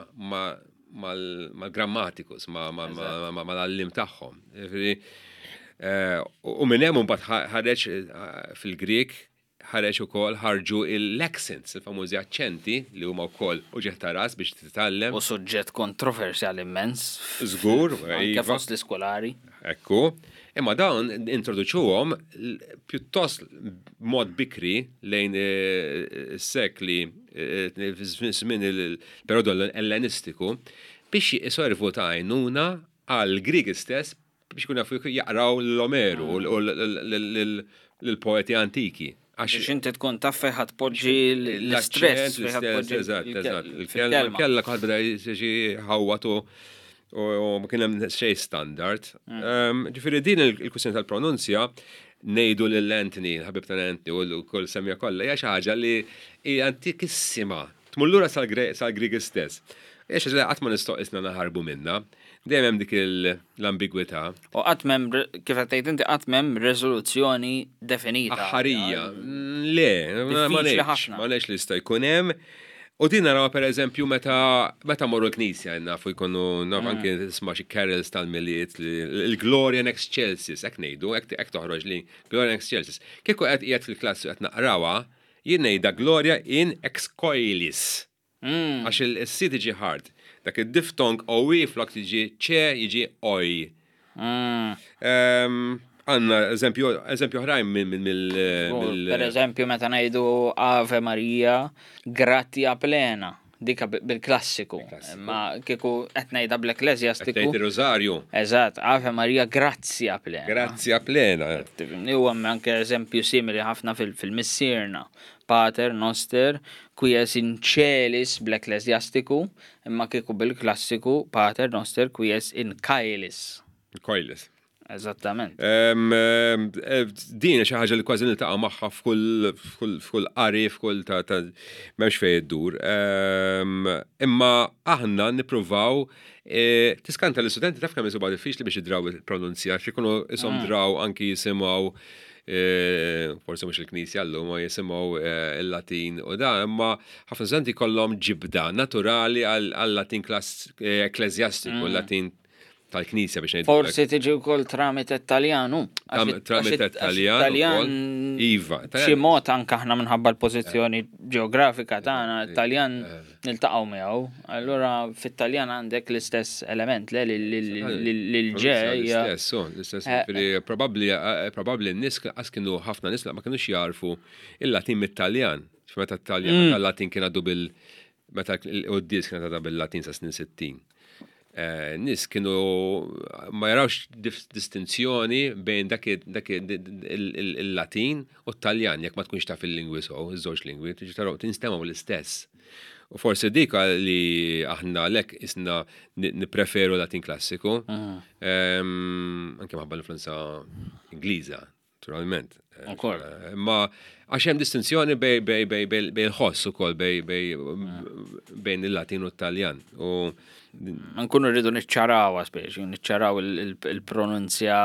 A: mal-grammatikus, mal-allim tagħhom. U minn hemm mbagħad ħareġ fil-Grik ħareġ ukoll ħarġu il-lexins, il-famużi aċċenti li huma wkoll uġeħ ta' ras biex titgħallem.
B: U suġġett kontroversjali immens.
A: Żgur,
B: anke fost l-iskolari.
A: Ekku. Imma dawn introduċuhom pjuttost mod bikri lejn is-sekli żmien il-perjodu ellenistiku biex jisorvu ta' għajnuna għal Grieg stess biex kun jafu jaqraw l-Omeru u l-poeti antiki.
B: Biex inti tkun taf fejn ħadd poġġi l-istress.
A: Eżatt, eżatt. Kellha kħad beda jiġi ħawwatu u ma kien hemm xejn standard. Ġifieri din il-kwistjoni tal-pronunzja ngħidu lil Anthony, ħabib ta' Anthony u l-kull semmija kollha hija xi ħaġa li hija antikissima. Tmur lura sal-Grieg stess. Hija xi ħaġa qatt ma nistoqisna naħarbu minnha. Dejjem hemm dik l-ambigwità.
B: U qatt m'hemm kif qed tgħid inti qatt m'hemm riżoluzzjoni definita.
A: Aħħarija. Le, ma ngħidx li jista' jkun hemm. U din naraw per eżempju meta meta morru l-Knisja nafu jkunu naf anke tisma' xi carols tal-miliet il-Gloria in Excelsis hekk ngħidu hekk toħroġ li Gloria in Excelsis. Kieku qed qiegħed fil-klassi qed naqrawha jien ngħidha Gloria in Ex Coelis. Għax il-si tiġi hard. Dak id-diftong owi flok tiġi ċe jiġi oj. Għanna eżempju ħrajn mill...
B: Per eżempju, meta ngħidu Ave Maria, gratia plena, dika bil-klassiku. Ma kieku qed ngħidha bl-ekklesjastiku.
A: Qed ir-Rożarju.
B: Eżatt, Ave Maria, grazia plena.
A: Grazia plena.
B: Huwa anke eżempju simili ħafna fil-missierna. Pater noster, quies in celis bl-ekklesjastiku, imma kieku bil-klassiku Pater noster quies in caelis.
A: Coelis.
B: Eżattament.
A: Din xi ħaġa li kważi niltaqa' magħha f'kull f'kull qari, f'kull ta' m'hemmx fejn iddur. Imma aħna nippruvaw tiskanta l-istudenti taf kemm isibha diffiċli biex jidraw il-pronunzja, x'ikunu ishom draw anki jisimgħu forse mhux il-Knisja llum ma jisimgħu il-Latin u da, imma ħafna studenti kollhom ġibda naturali għal-Latin ekklesjastiku, l-Latin tal-Knisja biex ngħidu.
B: Forsi tiġi wkoll tramit Italjanu.
A: Tramit Italjan. Iva.
B: Xi mod anke aħna minħabba l-pożizzjoni ġeografika tagħna, Italjan niltaqgħu miegħu. Allura fit-Taljan għandek l-istess element le lil-ġej.
A: L-istess, l-istess. Probabbli n-nies qas kienu ħafna nies ma kinux jarfu il-Latin mit-Taljan. Meta t-Taljan, meta l-Latin kien għadu bil meta l-Quddies kien għadha bil-Latin sa snin sittin. Nis kienu ma jarawx distinzjoni bejn dak il-Latin u t-Taljan, jekk ma tkunx taf il-lingwi sow, iż-żewġ lingwi, tiġi taraw tinstemaw l-istess. U forsi dika li aħna lek isna nipreferu Latin klassiku, anke maħabba l-influenza Ingliża, naturalment. Ma għax hemm distinzjoni bejn il-ħoss ukoll bejn il-Latin u t-Taljan.
B: Nkunu rridu niċċaraw speċi, niċċaraw il-pronunzja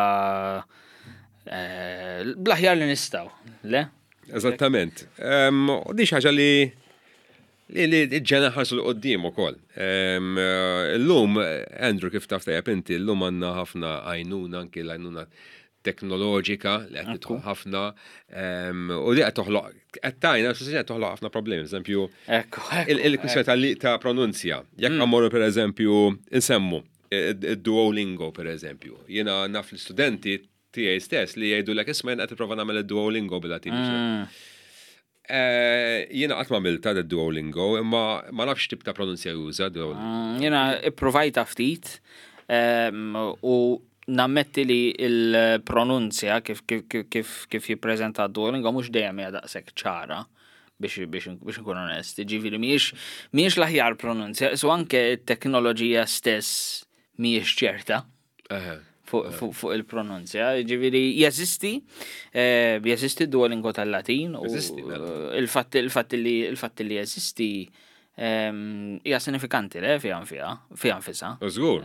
B: bl-aħjar li nistgħu, le?
A: Eżattament. U di ħaġa li li ġena ħarsu l-qoddim ukoll. Illum, Andrew, kif taf tajjeb inti, illum għandna ħafna għajnuna anke l-għajnuna teknoloġika li qed tidħol ħafna u li qed toħloq qed tajna qed toħloq ħafna problemi, eżempju il-kwistjoni ta' pronunzja. Jekk ammorru pereżempju insemmu id-Duolingo pereżempju. Jiena naf l-istudenti tiegħi stess li jgħidulek isma' qed tipprova nagħmel id-Duolingo bil-Latin. Jiena qatt m'għamilta d-Duolingo, imma ma nafx tip ta' pronunzja juża Duolingo.
B: Jiena ipprovajta ftit u nammetti li il-pronunzja kif jippreżenta Duolingo mhux dejjem hija daqshekk ċara biex nkun onesti. Ġifieri mhijiex l-aħjar pronunzja, so anke t-teknoloġija stess mhijiex ċerta fuq il-pronunzja. Ġifieri jeżisti jeżisti Duolingo tal-Latin u il-fatt li jeżisti hija sinifikanti le fiha fiha nfisha.
A: Żgur.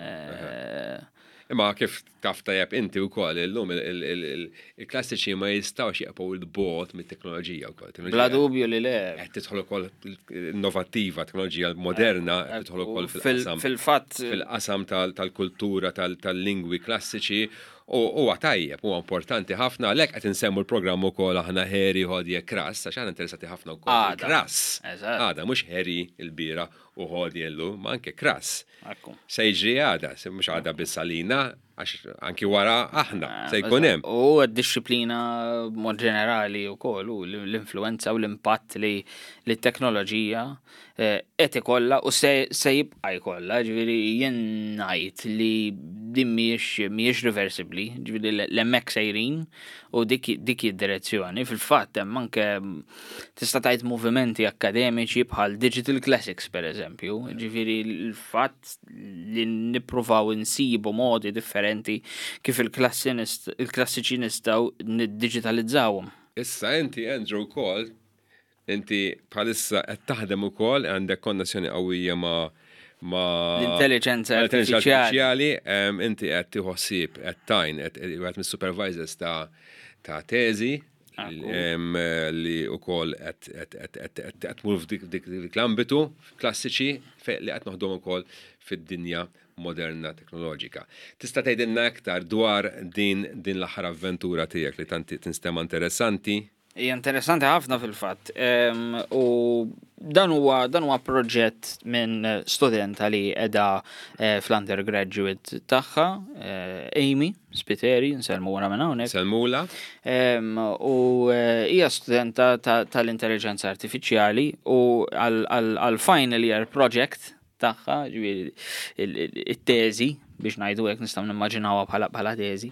A: Imma kif taf tajjeb inti wkoll illum il-klassiċi ma jistgħux jaqgħu il-bot mit-teknoloġija wkoll.
B: Bla dubju li le.
A: Qed tidħol ukoll innovattiva, teknoloġija moderna qed tidħol ukoll fil-qasam
B: fil-fatt
A: fil-qasam tal-kultura tal-lingwi klassiċi u tajjeb huwa importanti ħafna għalhekk qed insemmu l-programm ukoll aħna Heri Hodje Krass għax aħna interessati ħafna wkoll Krass. Għada mhux Heri l-bira u Hodje llum, ma anke Krass. Se jiġri għada, mhux għada bis-salina għax anki wara aħna se jkun hemm.
B: U d-disciplina mod ġenerali wkoll u l-influenza u l-impatt li t-teknoloġija qed ikollha u se jibqa' jkollha, ġifieri jien ngħid li din mhijiex reversibbli, ġifieri l-hemmhekk sejrin u dik id-direzzjoni. Fil-fatt hemm anke tista' tgħid movimenti akademiċi bħal Digital Classics pereżempju, ġifieri l-fatt li nippruvaw insibu modi differenti kif il-klassiċi nistgħu niddigitalizzawhom.
A: Issa inti Andrew ukoll inti bħalissa qed taħdem ukoll għandek konnessjoni qawwija ma'
B: l-intelligenza artificiali.
A: Inti qed tieħossib qed tajn qed mis-supervisors ta' teżi li wkoll qed tmur f'dik l-ambitu klassiċi li qed naħdhom ukoll fid-dinja moderna teknoloġika. Tista' tgħidilna aktar dwar din l-aħħar avventura tiegħek li tant tinstema interessanti?
B: Hija interessanti ħafna fil-fatt. U dan huwa dan huwa proġett minn studenta li qiegħda fl-undergraduate tagħha, Amy Spiteri, nsellmu wara minn hawnhekk.
A: Semmula.
B: U hija studenta tal-intelligenza artifiċjali u għal-final year project tagħha, ġifieri it-teżi biex ngħidu hekk nistgħu nimmaġinawha bħala teżi,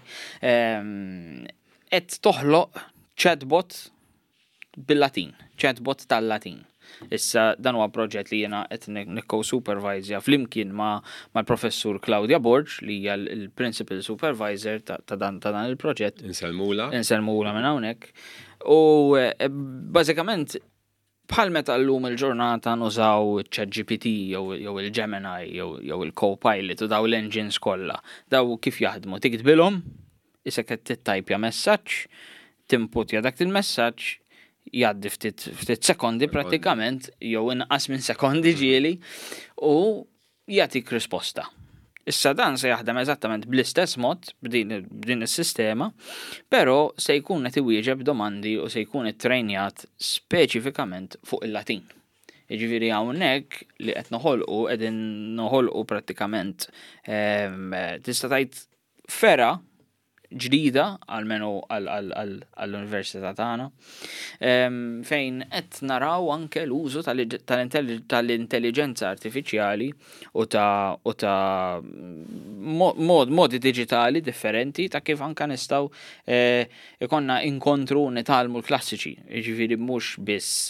B: qed toħloq chatbot bil-Latin, chatbot tal-Latin. Issa dan huwa proġett li jiena qed nikko-supervisja flimkien ma' mal-professur Claudia Borg li hija l-principal supervisor ta' dan ta' dan il-proġett.
A: Inselmula.
B: Inselmula minn hawnhekk. U bażikament bħal meta llum il-ġurnata nużaw ChatGPT jew jew il-Gemini jew jew il-Copilot u daw l-engines kollha. Daw kif jaħdmu tiktbilhom, issa qed tittajpja messaġġ, timputja dak il-messaġġ, jgħaddi ftit ftit sekondi prattikament jew inqas minn sekondi ġieli u jagħtik risposta. Issa dan se jaħdem eżattament bl-istess mod b'din is-sistema, però se jkun qed iwieġeb domandi u se jkun ittrejnjat speċifikament fuq il-Latin. Jiġifieri hawnhekk li qed noħolqu qegħdin noħolqu prattikament tista' tgħid fera ġdida għalmenu għall-Università tagħna fejn qed naraw anke l-użu tal-intelligenza artifiċjali u ta' u ta' modi diġitali differenti ta' kif anke nistgħu ikonna inkontru nitalmu l-klassiċi, jiġifieri mhux biss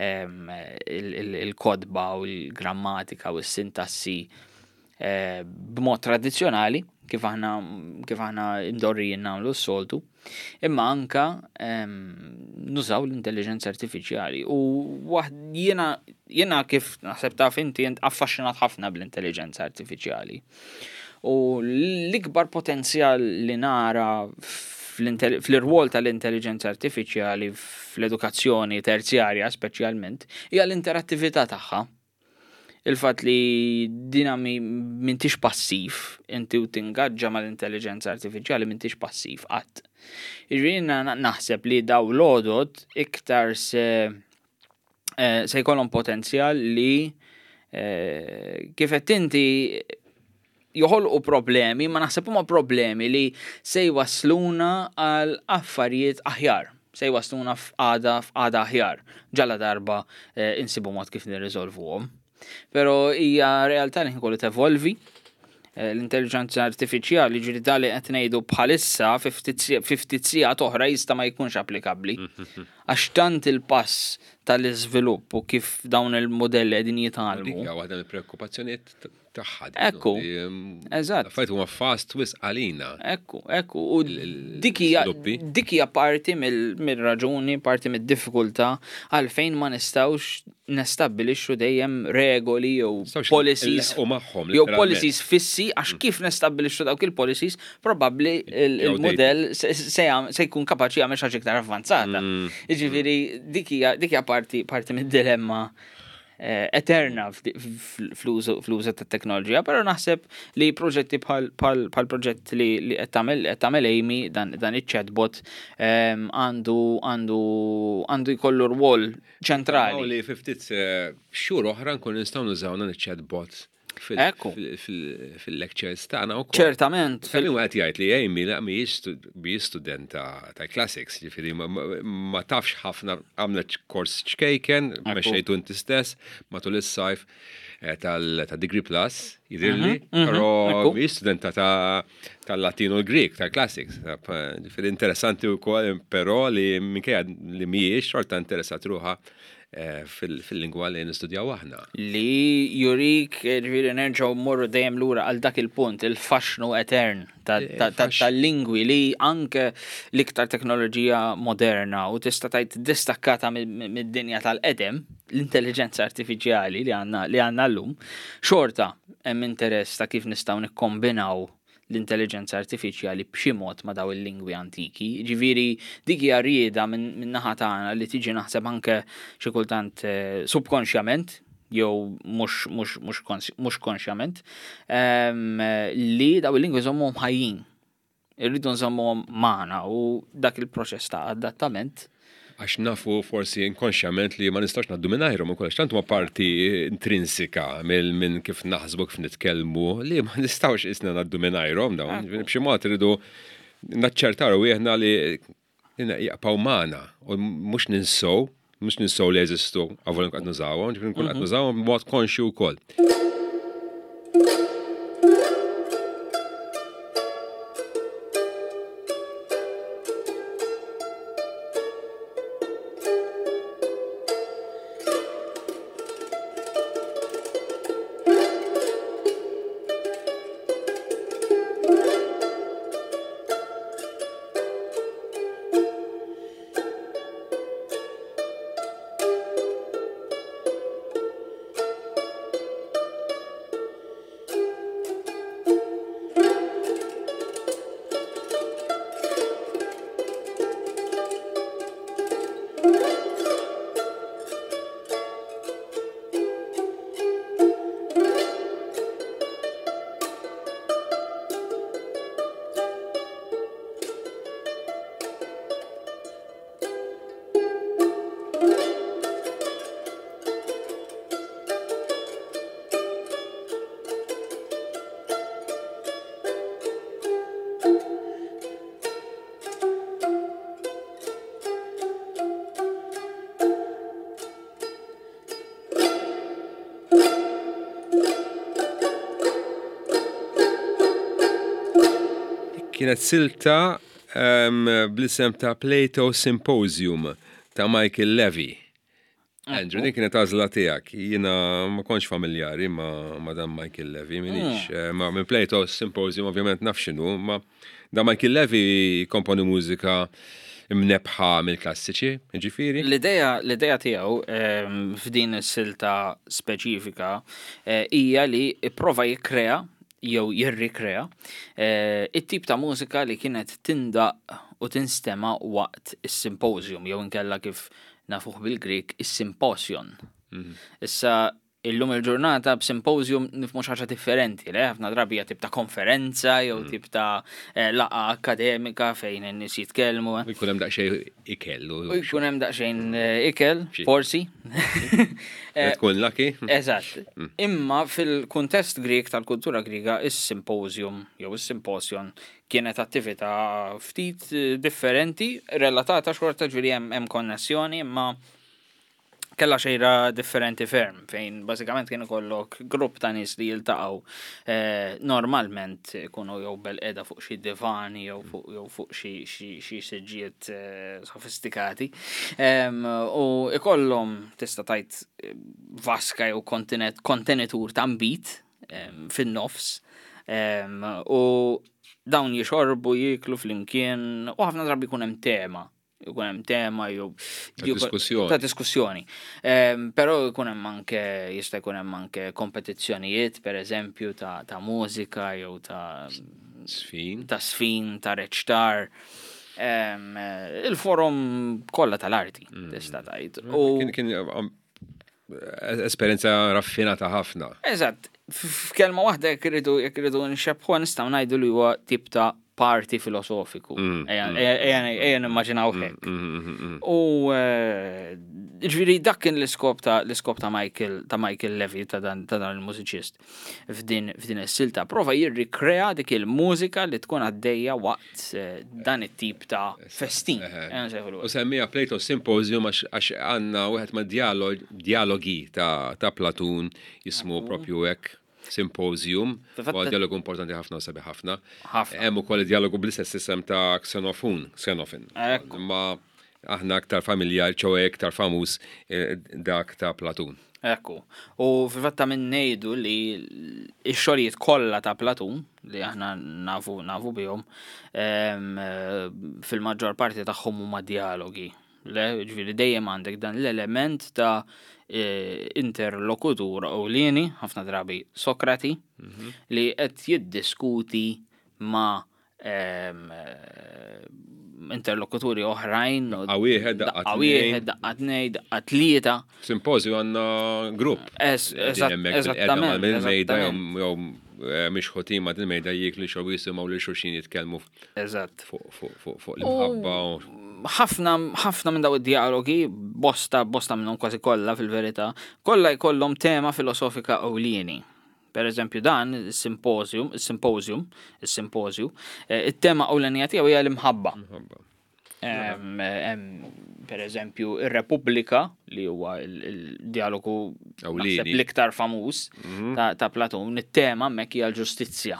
B: il-kodba u l-grammatika u s-sintassi b'mod tradizzjonali kif aħna kif aħna imdorrijin nagħmlu s-soltu, imma anka nużaw l-intelligenza artifiċjali. U jiena jiena kif naħseb taf inti affaxxinat ħafna bl-intelligenza artifiċjali. U l-ikbar potenzjal li nara fl-irwol tal-intelligenza artifiċjali fl-edukazzjoni terzjarja speċjalment hija l-interattività tagħha. Il-fat li dina mintix passiv, inti u tingaġġa mal-intelligenza artificiali mintix passiv, għat. Iġrina naħseb li daw l-odot iktar se se jkollhom potenzjal li kifet inti joħolqu problemi, ma naħseb huma problemi li se jwasluna għal affarijiet aħjar. Se jwasluna f'għada f'għada aħjar. Ġalla darba insibu mod kif nirriżolvuhom. Pero hija realtà li kollu tevolvi, l-intelligenza artifiċjali ġiri dali qed ngħidu bħalissa fi ftit sigħat oħra jista' ma jkunx applikabbli. Għax tant il-pass tal-iżvilupp u kif dawn il-modelli qegħdin jitgħallmu.
A: Dik waħda mill-preokkupazzjonijiet tagħha.
B: Ekku, eżatt.
A: Affarijiet huma fast wisq għalina.
B: Ekku, ekku. U dik hija parti mill-raġuni, parti mid-diffikultà għalfejn ma nistgħux nestabbilixxu dejjem regoli jew policies jew policies fissi għax kif nestabbilixxu dawk il-policies probabbli il-modell se jkun kapaċi jagħmel xi ħaġa iktar avvanzata. Jiġifieri dik hija parti mid-dilemma eterna fl-użu tat-teknoloġija, però naħseb li proġetti bħal proġett li qed tagħmel Amy dan iċ-chatbot għandu għandu jkollu rwol ċentrali.
A: Li ftit xhur oħra nkun nistgħu nużaw dan iċ-chatbot fil-lectures tagħna wkoll.
B: Ċertament.
A: Min wieħed jgħid li Amy mhijiex student ta' classics, jiġifieri ma tafx ħafna għamlet kors ċkejken, mexxejtu inti stess matul is-sajf tal-Degree Plus, jidhirli, però mhijiex student tal-Latino l-Greek, tal-classics. Jiġifieri interessanti wkoll, però li minkejja li mhijiex xorta interessat ruħha fil-lingwa li nistudjaw aħna.
B: Li jurik ġifieri nerġgħu mmorru dejjem lura għal dak il-punt, il-faxnu etern tal-lingwi li anke l-iktar teknoloġija moderna u tista' tgħid distakkata mid-dinja tal-qedem, l-intelligenza artifiċjali li għandna li għandna llum, xorta hemm interess ta' kif nistgħu nikkombinaw l-intelligenza artifiċjali b'xi mod ma' daw il-lingwi antiki. Ġifieri dik hija rieda minn naħa tagħna li tiġi naħseb anke xi kultant subkonxjament jew mhux mhux mhux konxjament li daw il-lingwi żommhom ħajjin. Irridu nżommhom magħna u dak il-proċess ta' adattament
A: għax nafu forsi inkonxjament li ma nistax naddu minnajrom u kollax, tantu ma parti intrinsika minn kif naħsbu kif nitkellmu li ma nistax isna naddu minnajrom dawn. B'xi mod irridu naċċertaw wieħna li jaqpaw magħna u mhux ninsow, mhux ninsow li jeżistu għavol qed nużawhom, ġifieri nkun qed nużawhom b'mod konxju wkoll. kienet silta um, bl-isem ta' Plato Symposium ta' Michael Levy. Andrew, din kienet għażla tiegħek. Jiena ma konx familjari ma' Madam Michael Levy, minix. Ma minn Plato Symposium ovvjament naf x'inhu, ma da Michael Levy komponi mużika mnebħa mill-klassiċi, ġifieri.
B: L-idea l-idea tiegħu ehm, f'din is-silta speċifika eh, hija li ipprova jikkrea jew jirrikrea eh, it-tip ta' mużika li kienet tindaq u tinstema waqt is-symposium jew inkella kif nafuh bil-Grik is-symposion. Issa illum il-ġurnata b'symposium nifmu ħaġa differenti, le ħafna drabi tip ta' konferenza jew tip ta' eh, laqa akademika fejn in-nies jitkellmu.
A: Jkun hemm daqsxejn ikellu.
B: U jkun hemm daqsxejn eh, ikel, forsi.
A: Tkun lucky.
B: Eżatt. Imma fil-kuntest Grik tal-kultura Griega is-symposium jew is-symposion kienet attività ftit differenti, relatata xorta ġifieri hemm konnessjoni, imma kella xejra differenti ferm, fejn bażikament kien ikollok grupp ta' nies li jiltaqgħu eh, normalment ikunu jew bel-qeda fuq xi divani jew fuq jew fuq xi xi xi siġġiet eh, sofistikati. Um, u ikollhom tista' tajt vaska jew kontinet kontenitur ta' mbit um, fin-nofs um, u dawn jixorbu jiklu flimkien u ħafna drabi jkun hemm tema. Jkun hemm tema jew
A: diskussjoni.
B: Ta' diskussjoni. Um, però jkun hemm anke jista' jkun hemm anke kompetizzjonijiet pereżempju ta' ta' mużika jew ta'
A: Sfin.
B: ta' sfin, ta' reċtar. Um, il-forum kollha tal-arti tista' tgħid.
A: Kien kien um, esperjenza raffinata ħafna.
B: Eżatt, f'kelma waħda jekk iridu jekk iridu nxebbħu nistgħu ngħidu li huwa tip ta' parti filosofiku. Ejja nimmaġinaw hekk. U ġifieri dak kien l-iskop ta' l-iskop ta' Michael ta' Michael Levy ta' dan ta' dan il-mużiċist f'din f'din is-silta. Prova jirrikrea dik il-mużika li tkun għaddejja waqt dan it-tip ta' festin.
A: U semmija Plato Symposium għax għandna wieħed ma' dialogi ta' Platun jismu propju hekk. Symposium, u dialogu importanti ħafna u sabi ħafna. Hemm ukoll dialogu bl-istess isem ta' Xenofon, Xenofon. Ma aħna aktar familjar, ċew aktar famuż dak ta' Platun.
B: Ekku. U fil-fatta minn ngħidu li x-xogħlijiet kollha ta' Platun li aħna nafu nafu bihom fil-maġġor parti tagħhom huma dialogi. Le, ġifieri dejjem għandek dan l-element ta' interlokutur ewlieni, ħafna drabi Sokrati, li qed jiddiskuti ma' interlokuturi oħrajn.
A: Għawieħed,
B: Għawieħed, daqqa tnejn, daqqa tlieta.
A: Simpożju għandna grupp.
B: Eżattament.
A: Il-mejda jew mhix ħotima din-mejda jiklu xogħol jisimgħu lil xulxin jitkellmu.
B: Eżatt.
A: Fuq l-imħabba.
B: ħafna ħafna minn daw id-dialogi, bosta bosta minnhom kważi kollha fil-verità, kollha jkollhom tema filosofika ewlieni. Per eżempju dan is-symposium, is-symposium, is-symposium, it-tema ewlenija tiegħu hija l-imħabba. Per eżempju ir-Repubblika li huwa il-dialogu l-iktar famuż ta' Platun, it-tema hemmhekk hija l-ġustizzja.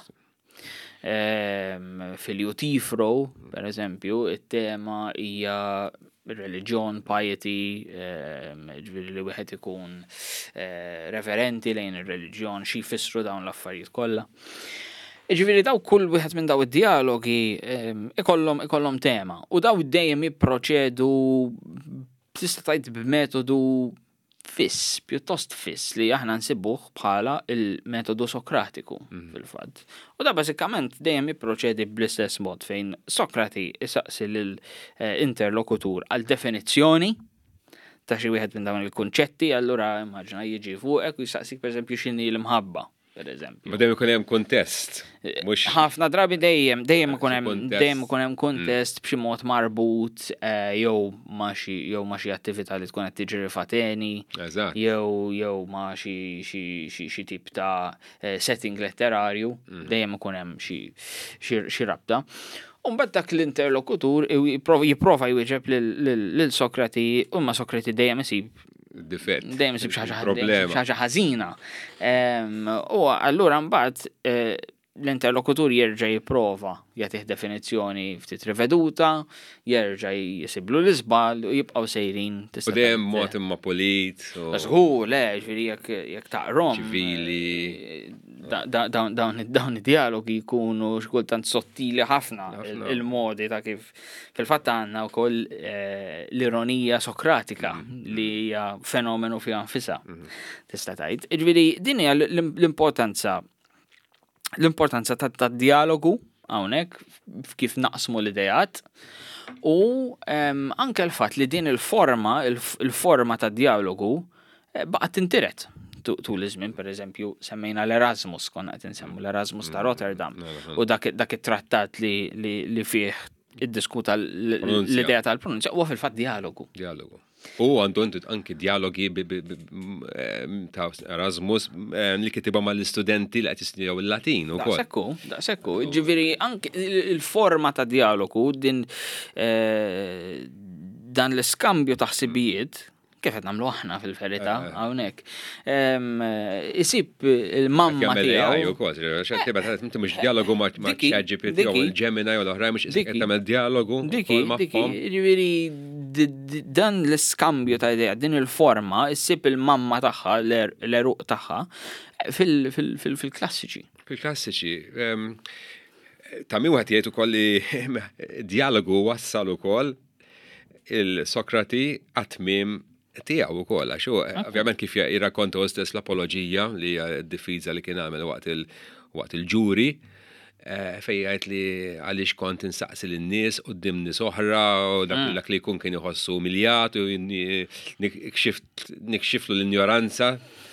B: Um, fil-Jutifro, per eżempju, it-tema hija religion, piety, ġviri li wieħed ikun uh, reverenti lejn ir-reliġjon, xi jfissru dawn l-affarijiet kollha. Ġviri daw kull wieħed minn daw id-dialogi um, ikollhom ikollhom tema u daw dejjem jipproċedu tista' tgħid b'metodu fiss, pjuttost fiss li aħna nsibuh bħala il-metodu sokratiku fil-fatt. U da bażikament dejjem jipproċedi bl-istess mod fejn Sokrati isaqsi lill-interlokutur għal definizzjoni ta' xi wieħed minn dawn il-kunċetti, allura immaġina jiġi fuqek u jisaqsik pereżempju x'inhi l-imħabba. Per eżempju.
A: Ma dejjem ikun hemm kontest.
B: Ħafna drabi dejjem dejjem ikun hemm dejjem ikun hemm kontest b'xi mod marbut jew ma' xi jew ma' xi attività li tkun qed tiġri fateni. Jew jew ma' xi xi xi tip ta' setting letterarju, dejjem ikun hemm xi xi rabta. U mbagħad dak l-interlokutur jipprova jwieġeb lil Sokrati u ma' Sokrati dejjem isib
A: difett.
B: Dejjem isib xi ħaġa ħażina. U allura mbagħad l-interlokutur jerġa' jipprova jagħtih definizzjoni ftit riveduta, jerġa' jisiblu l-iżbal u jibqgħu sejrin.
A: U dejjem mod imma polit.
B: Żgur, le, ġifieri jekk jekk taqrom.
A: Ċivili.
B: Dawn id-dialogi jkunu xi kultant sottili ħafna il-modi ta' kif fil-fatt għandna wkoll l-ironija sokratika li hija fenomenu fiha nfisha. Tista' tgħid. Ġifieri din hija l-importanza l-importanza tad-dialogu hawnhekk kif naqsmu l-idejat u anke l-fatt li din il-forma il-forma tad-dialogu baqgħet tintiret tul iż-żmien, pereżempju semmejna l-Erasmus, konna qed insemmu l-Erasmus ta' Rotterdam u dak it-trattat li fih iddiskuta l-idea tal-pronunzja huwa fil-fatt dialogu.
A: Dialogu. U għandu anki dialogi ta' Erasmus li kitibha mal-istudenti li qed jistudjaw il-Latin ukoll.
B: Daqshekku, daqshekku. Ġifieri anke il-forma ta' dialogu din dan l-iskambju ta' ħsibijiet kif qed nagħmlu aħna fil-verità hawnhekk. Isib il-mamma tiegħu.
A: Inti mhux dialogu ma' ChatGPT jew il-Gemini jew l-oħrajn mhux qed tagħmel dialogu magħhom.
B: Ġifieri dan l-iskambju ta' idea, din il-forma, issib il-mamma tagħha, l-eruq tagħha fil-klassiċi.
A: Fil-klassiċi. Ta' min wieħed jgħid ukoll li dialogu wassal ukoll il-Sokrati għat-tmiem tiegħu wkoll għax ovvjament kif jirrakkonta stess l-apoloġija li hija d-difiża li kien għamel waqt il-ġuri fejn jgħid li għaliex kont insaqsi lin-nies quddiem nies oħra u dak li jkun kien iħossu umiljat u nikxiflu l-injoranza.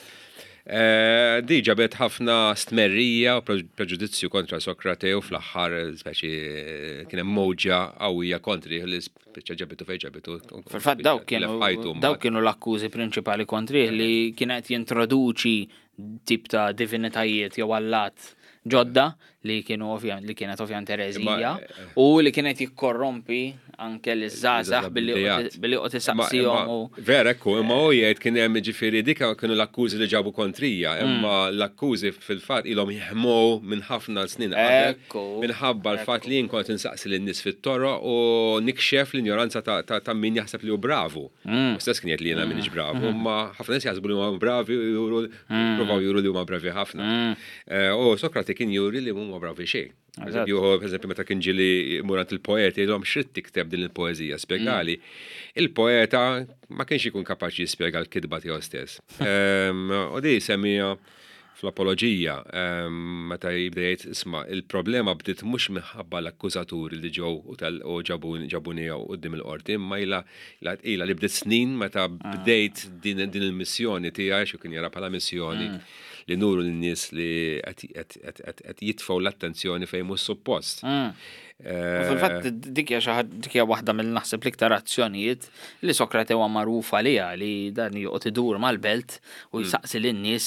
A: Di ġabet ħafna stmerrija u preġudizzju kontra Sokrate u fl-aħħar speċi kien hemm mowġa qawwija kontri li speċi ġabitu fejn ġabitu.
B: Fil-fatt dawk kienu l-akkużi prinċipali kontri li kienet jintroduċi tip ta' divinitajiet jew allat ġodda li kienu li kienet ovvjament erezija u li kienet jikkorrompi anke l-żgħażagħ billi qed isaqsihom u
A: vera ekku, imma hu jgħid kien hemm ġifieri dik kienu l-akkużi li ġabu kontrija, imma l-akkużi fil-fatt ilhom jeħmow minn ħafna snin qabel minħabba l-fatt li jien kont insaqsi lin-nies fit-toroq u nikxef l-injoranza ta' min jaħseb li hu bravu. Stess kien jgħid li jiena m'iniex bravu, imma ħafna nies jaħsbu li huma bravi u provaw juru li huma bravi ħafna. U Sokrati kien juri li huma bravi xejn. Per eżempju, meta kien ġili murant il-poeti, jgħidhom xrid tikteb din il-poezija, spjegali. Il-poeta ma kienx ikun kapaċi jispjega l-kidba tiegħu stess. U di semmija fl-apoloġija, meta jibda jgħid isma' il-problema bdiet mhux minħabba l-akkużaturi li ġew u ġabuni quddiem il-qorti, imma ilha li bdiet snin meta bdejt din il-missjoni tiegħi xi kien jara bħala missjoni li nuru l-nies li qed jitfgħu l-attenzjoni fejn mhux suppost.
B: Fil-fatt dik hija waħda mill-naħseb l-iktar azzjonijiet li Sokrate huwa magħruf għaliha li dan joqgħod idur mal-belt u jsaqsi lin-nies.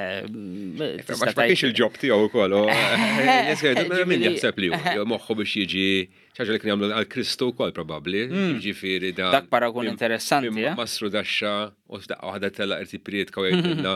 A: Ma kienx il-ġob tiegħu wkoll. Min jaħseb li moħħu biex jiġi ċaġa li kien jagħmlu għall-Kristu wkoll probabbli. Ġifieri
B: dak para kun interessanti.
A: Masru daxxa u waħda tella irtipriet kaw jgħidilna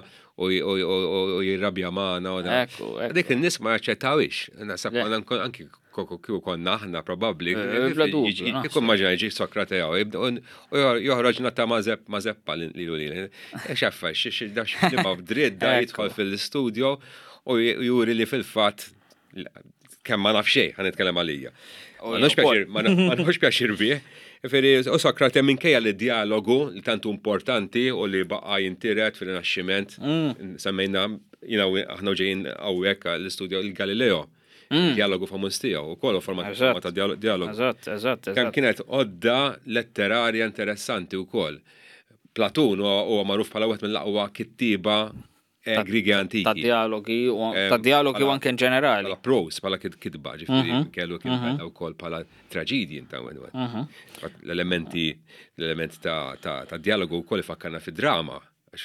A: u jirrabja magħna. Dik in-nies ma jaċċettawix. Nasab anki kieku konna aħna probabbli. Kieku maġna jiġi Sokrate u joħroġ nata ma' zeppa li li. Xaffa, x'nibgħu b'dritt da jidħol fil-studio u juri li fil-fatt kemm ma naf xejn ħanitkellem għalija. Ma nħox pjaċir bih. U Sokrate minkejja li dialogu li tantu importanti u li baqa jintiret fil-Rinaxximent, semmejna aħna ġejjin hawnhekk l-istudio il-Galileo. Dialogu famuż tiegħu ukoll format ta' dialogu.
B: Eżatt, eżatt.
A: Kemm kienet għodda letterarja interessanti wkoll. Platun huwa magħruf bħala wieħed mill-aqwa kittiba Grigi antiki.
B: Ta' dialogi ta' dialogi u anke ġenerali.
A: Bħala prose, bħala kitba, ġifieri kellu kien bħala wkoll bħala traġidji inta l-elementi l-element ta' dialogu wkoll ifakkarna fid-drama.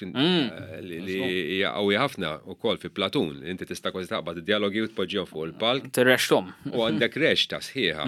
A: Li hija qawwi ħafna wkoll fi Platun, inti tista' kważi taqbad id-dialogi u tpoġġihom fuq il-palk.
B: Tirrexxhom.
A: U għandek reċta sħiħa.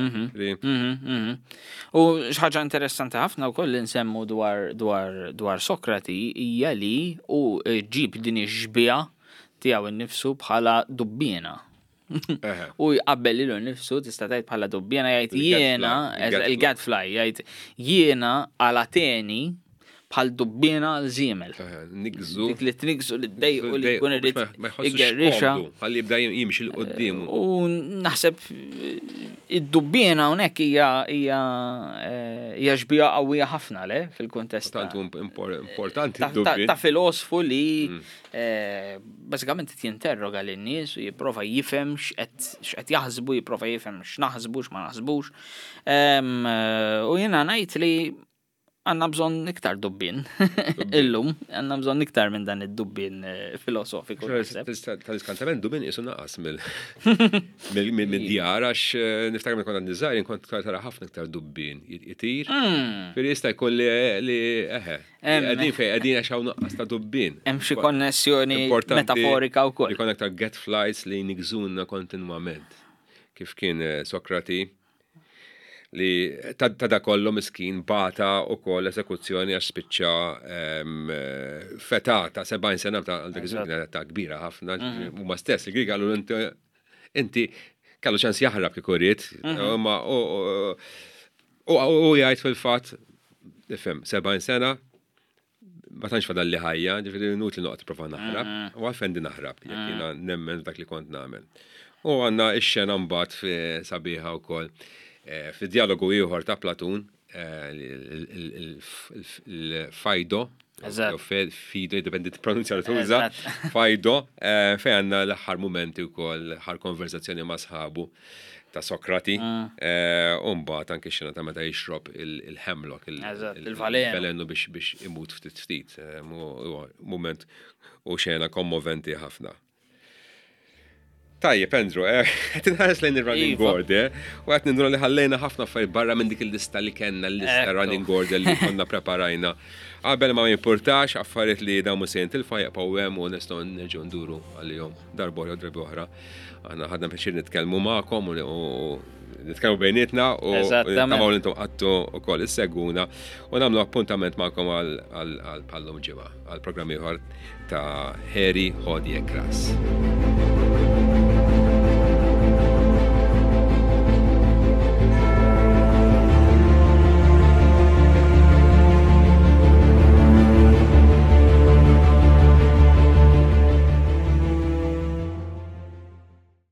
B: U x'ħaġa interessanti ħafna wkoll li nsemmu dwar Sokrati hija li hu ġib din ix-xbija tiegħu innifsu bħala dubbiena. U jqabbel lilu nnifsu tista' tgħid bħala dubbiena jgħid jiena il-gadfly jgħid jiena għal Ateni bħal dubbiena għal żiemel.
A: Nigżu.
B: Dik li tnigżu li ddejqu li jkun irid igerrixa.
A: Ħalli jibda jimxi l qudiem.
B: U naħseb id-dubbiena hawnhekk hija hija hija xbija qawwija ħafna le fil-kuntest.
A: Tant importanti d-dubbien.
B: Ta' filosfu li bażikament jinterroga lin-nies u jipprova jifhem x'qed jaħsbu, jipprova jifhem x'naħsbu x'ma naħsbux. U jiena ngħid li għanna bżon iktar dubbin. Illum, għanna bżon iktar minn dan id-dubbin filosofiku.
A: Tal-iskantament dubbin jisu naqas mill-djar, għax niftakar minn konna nizzar, kont tara ħafna iktar dubbin. Jitir, per jista jkolli li eħe. Għadin fej, għadin għaxaw naqas ta' dubbin.
B: Hemm xi konnessjoni metaforika u koll.
A: Li konna iktar get flights li nigżunna kontinuament. Kif kien Sokrati, li ta' da kollu miskin bata u koll esekuzzjoni għax spiċċa feta ta' sebgħin sena ta' ta' kbira ħafna u ma stess il-Grig għallu inti kellu ċans jaħrab kikuriet u jgħid fil-fatt ifhem sebgħin sena ma tantx fadal li ħajja, ġifieri nut li noqgħod prova naħrab u għalfejn din naħrab jekk jiena nemmen dak li kont nagħmel. U għandna x-xena mbagħad fi sabiħa wkoll. Fid-dialogu ieħor ta' Platun, il-Fajdo, Fido, jiddependi t-pronunzja li tuża, Fajdo, fejn għandna l-aħħar momenti wkoll, l-aħħar konverzazzjoni ma' sħabu ta' Sokrati, u mbagħad anke xena ta' meta jixrob il-hemlock, il-velenu biex imut ftit ftit, moment u xena kommoventi ħafna. Tajjeb, Pendru, għet nħares lejn il-running board, u għet nindru li ħallejna ħafna affarijiet barra minn dik il-lista li kenna, l-lista running board li konna preparajna. Qabel ma jimportax affarijiet li damu sejn til-fajja pawem u nistgħu nerġgħu nduru għal-jom darba u drabi oħra. Aħna ħadna pjaċir nitkellmu magħkom u nitkellmu bejnietna u nitkellmu li intom qattu wkoll isseguna u nagħmlu appuntament magħkom għal pallum ġimgħa, għal programm ieħor ta' Harry Hodie Kras.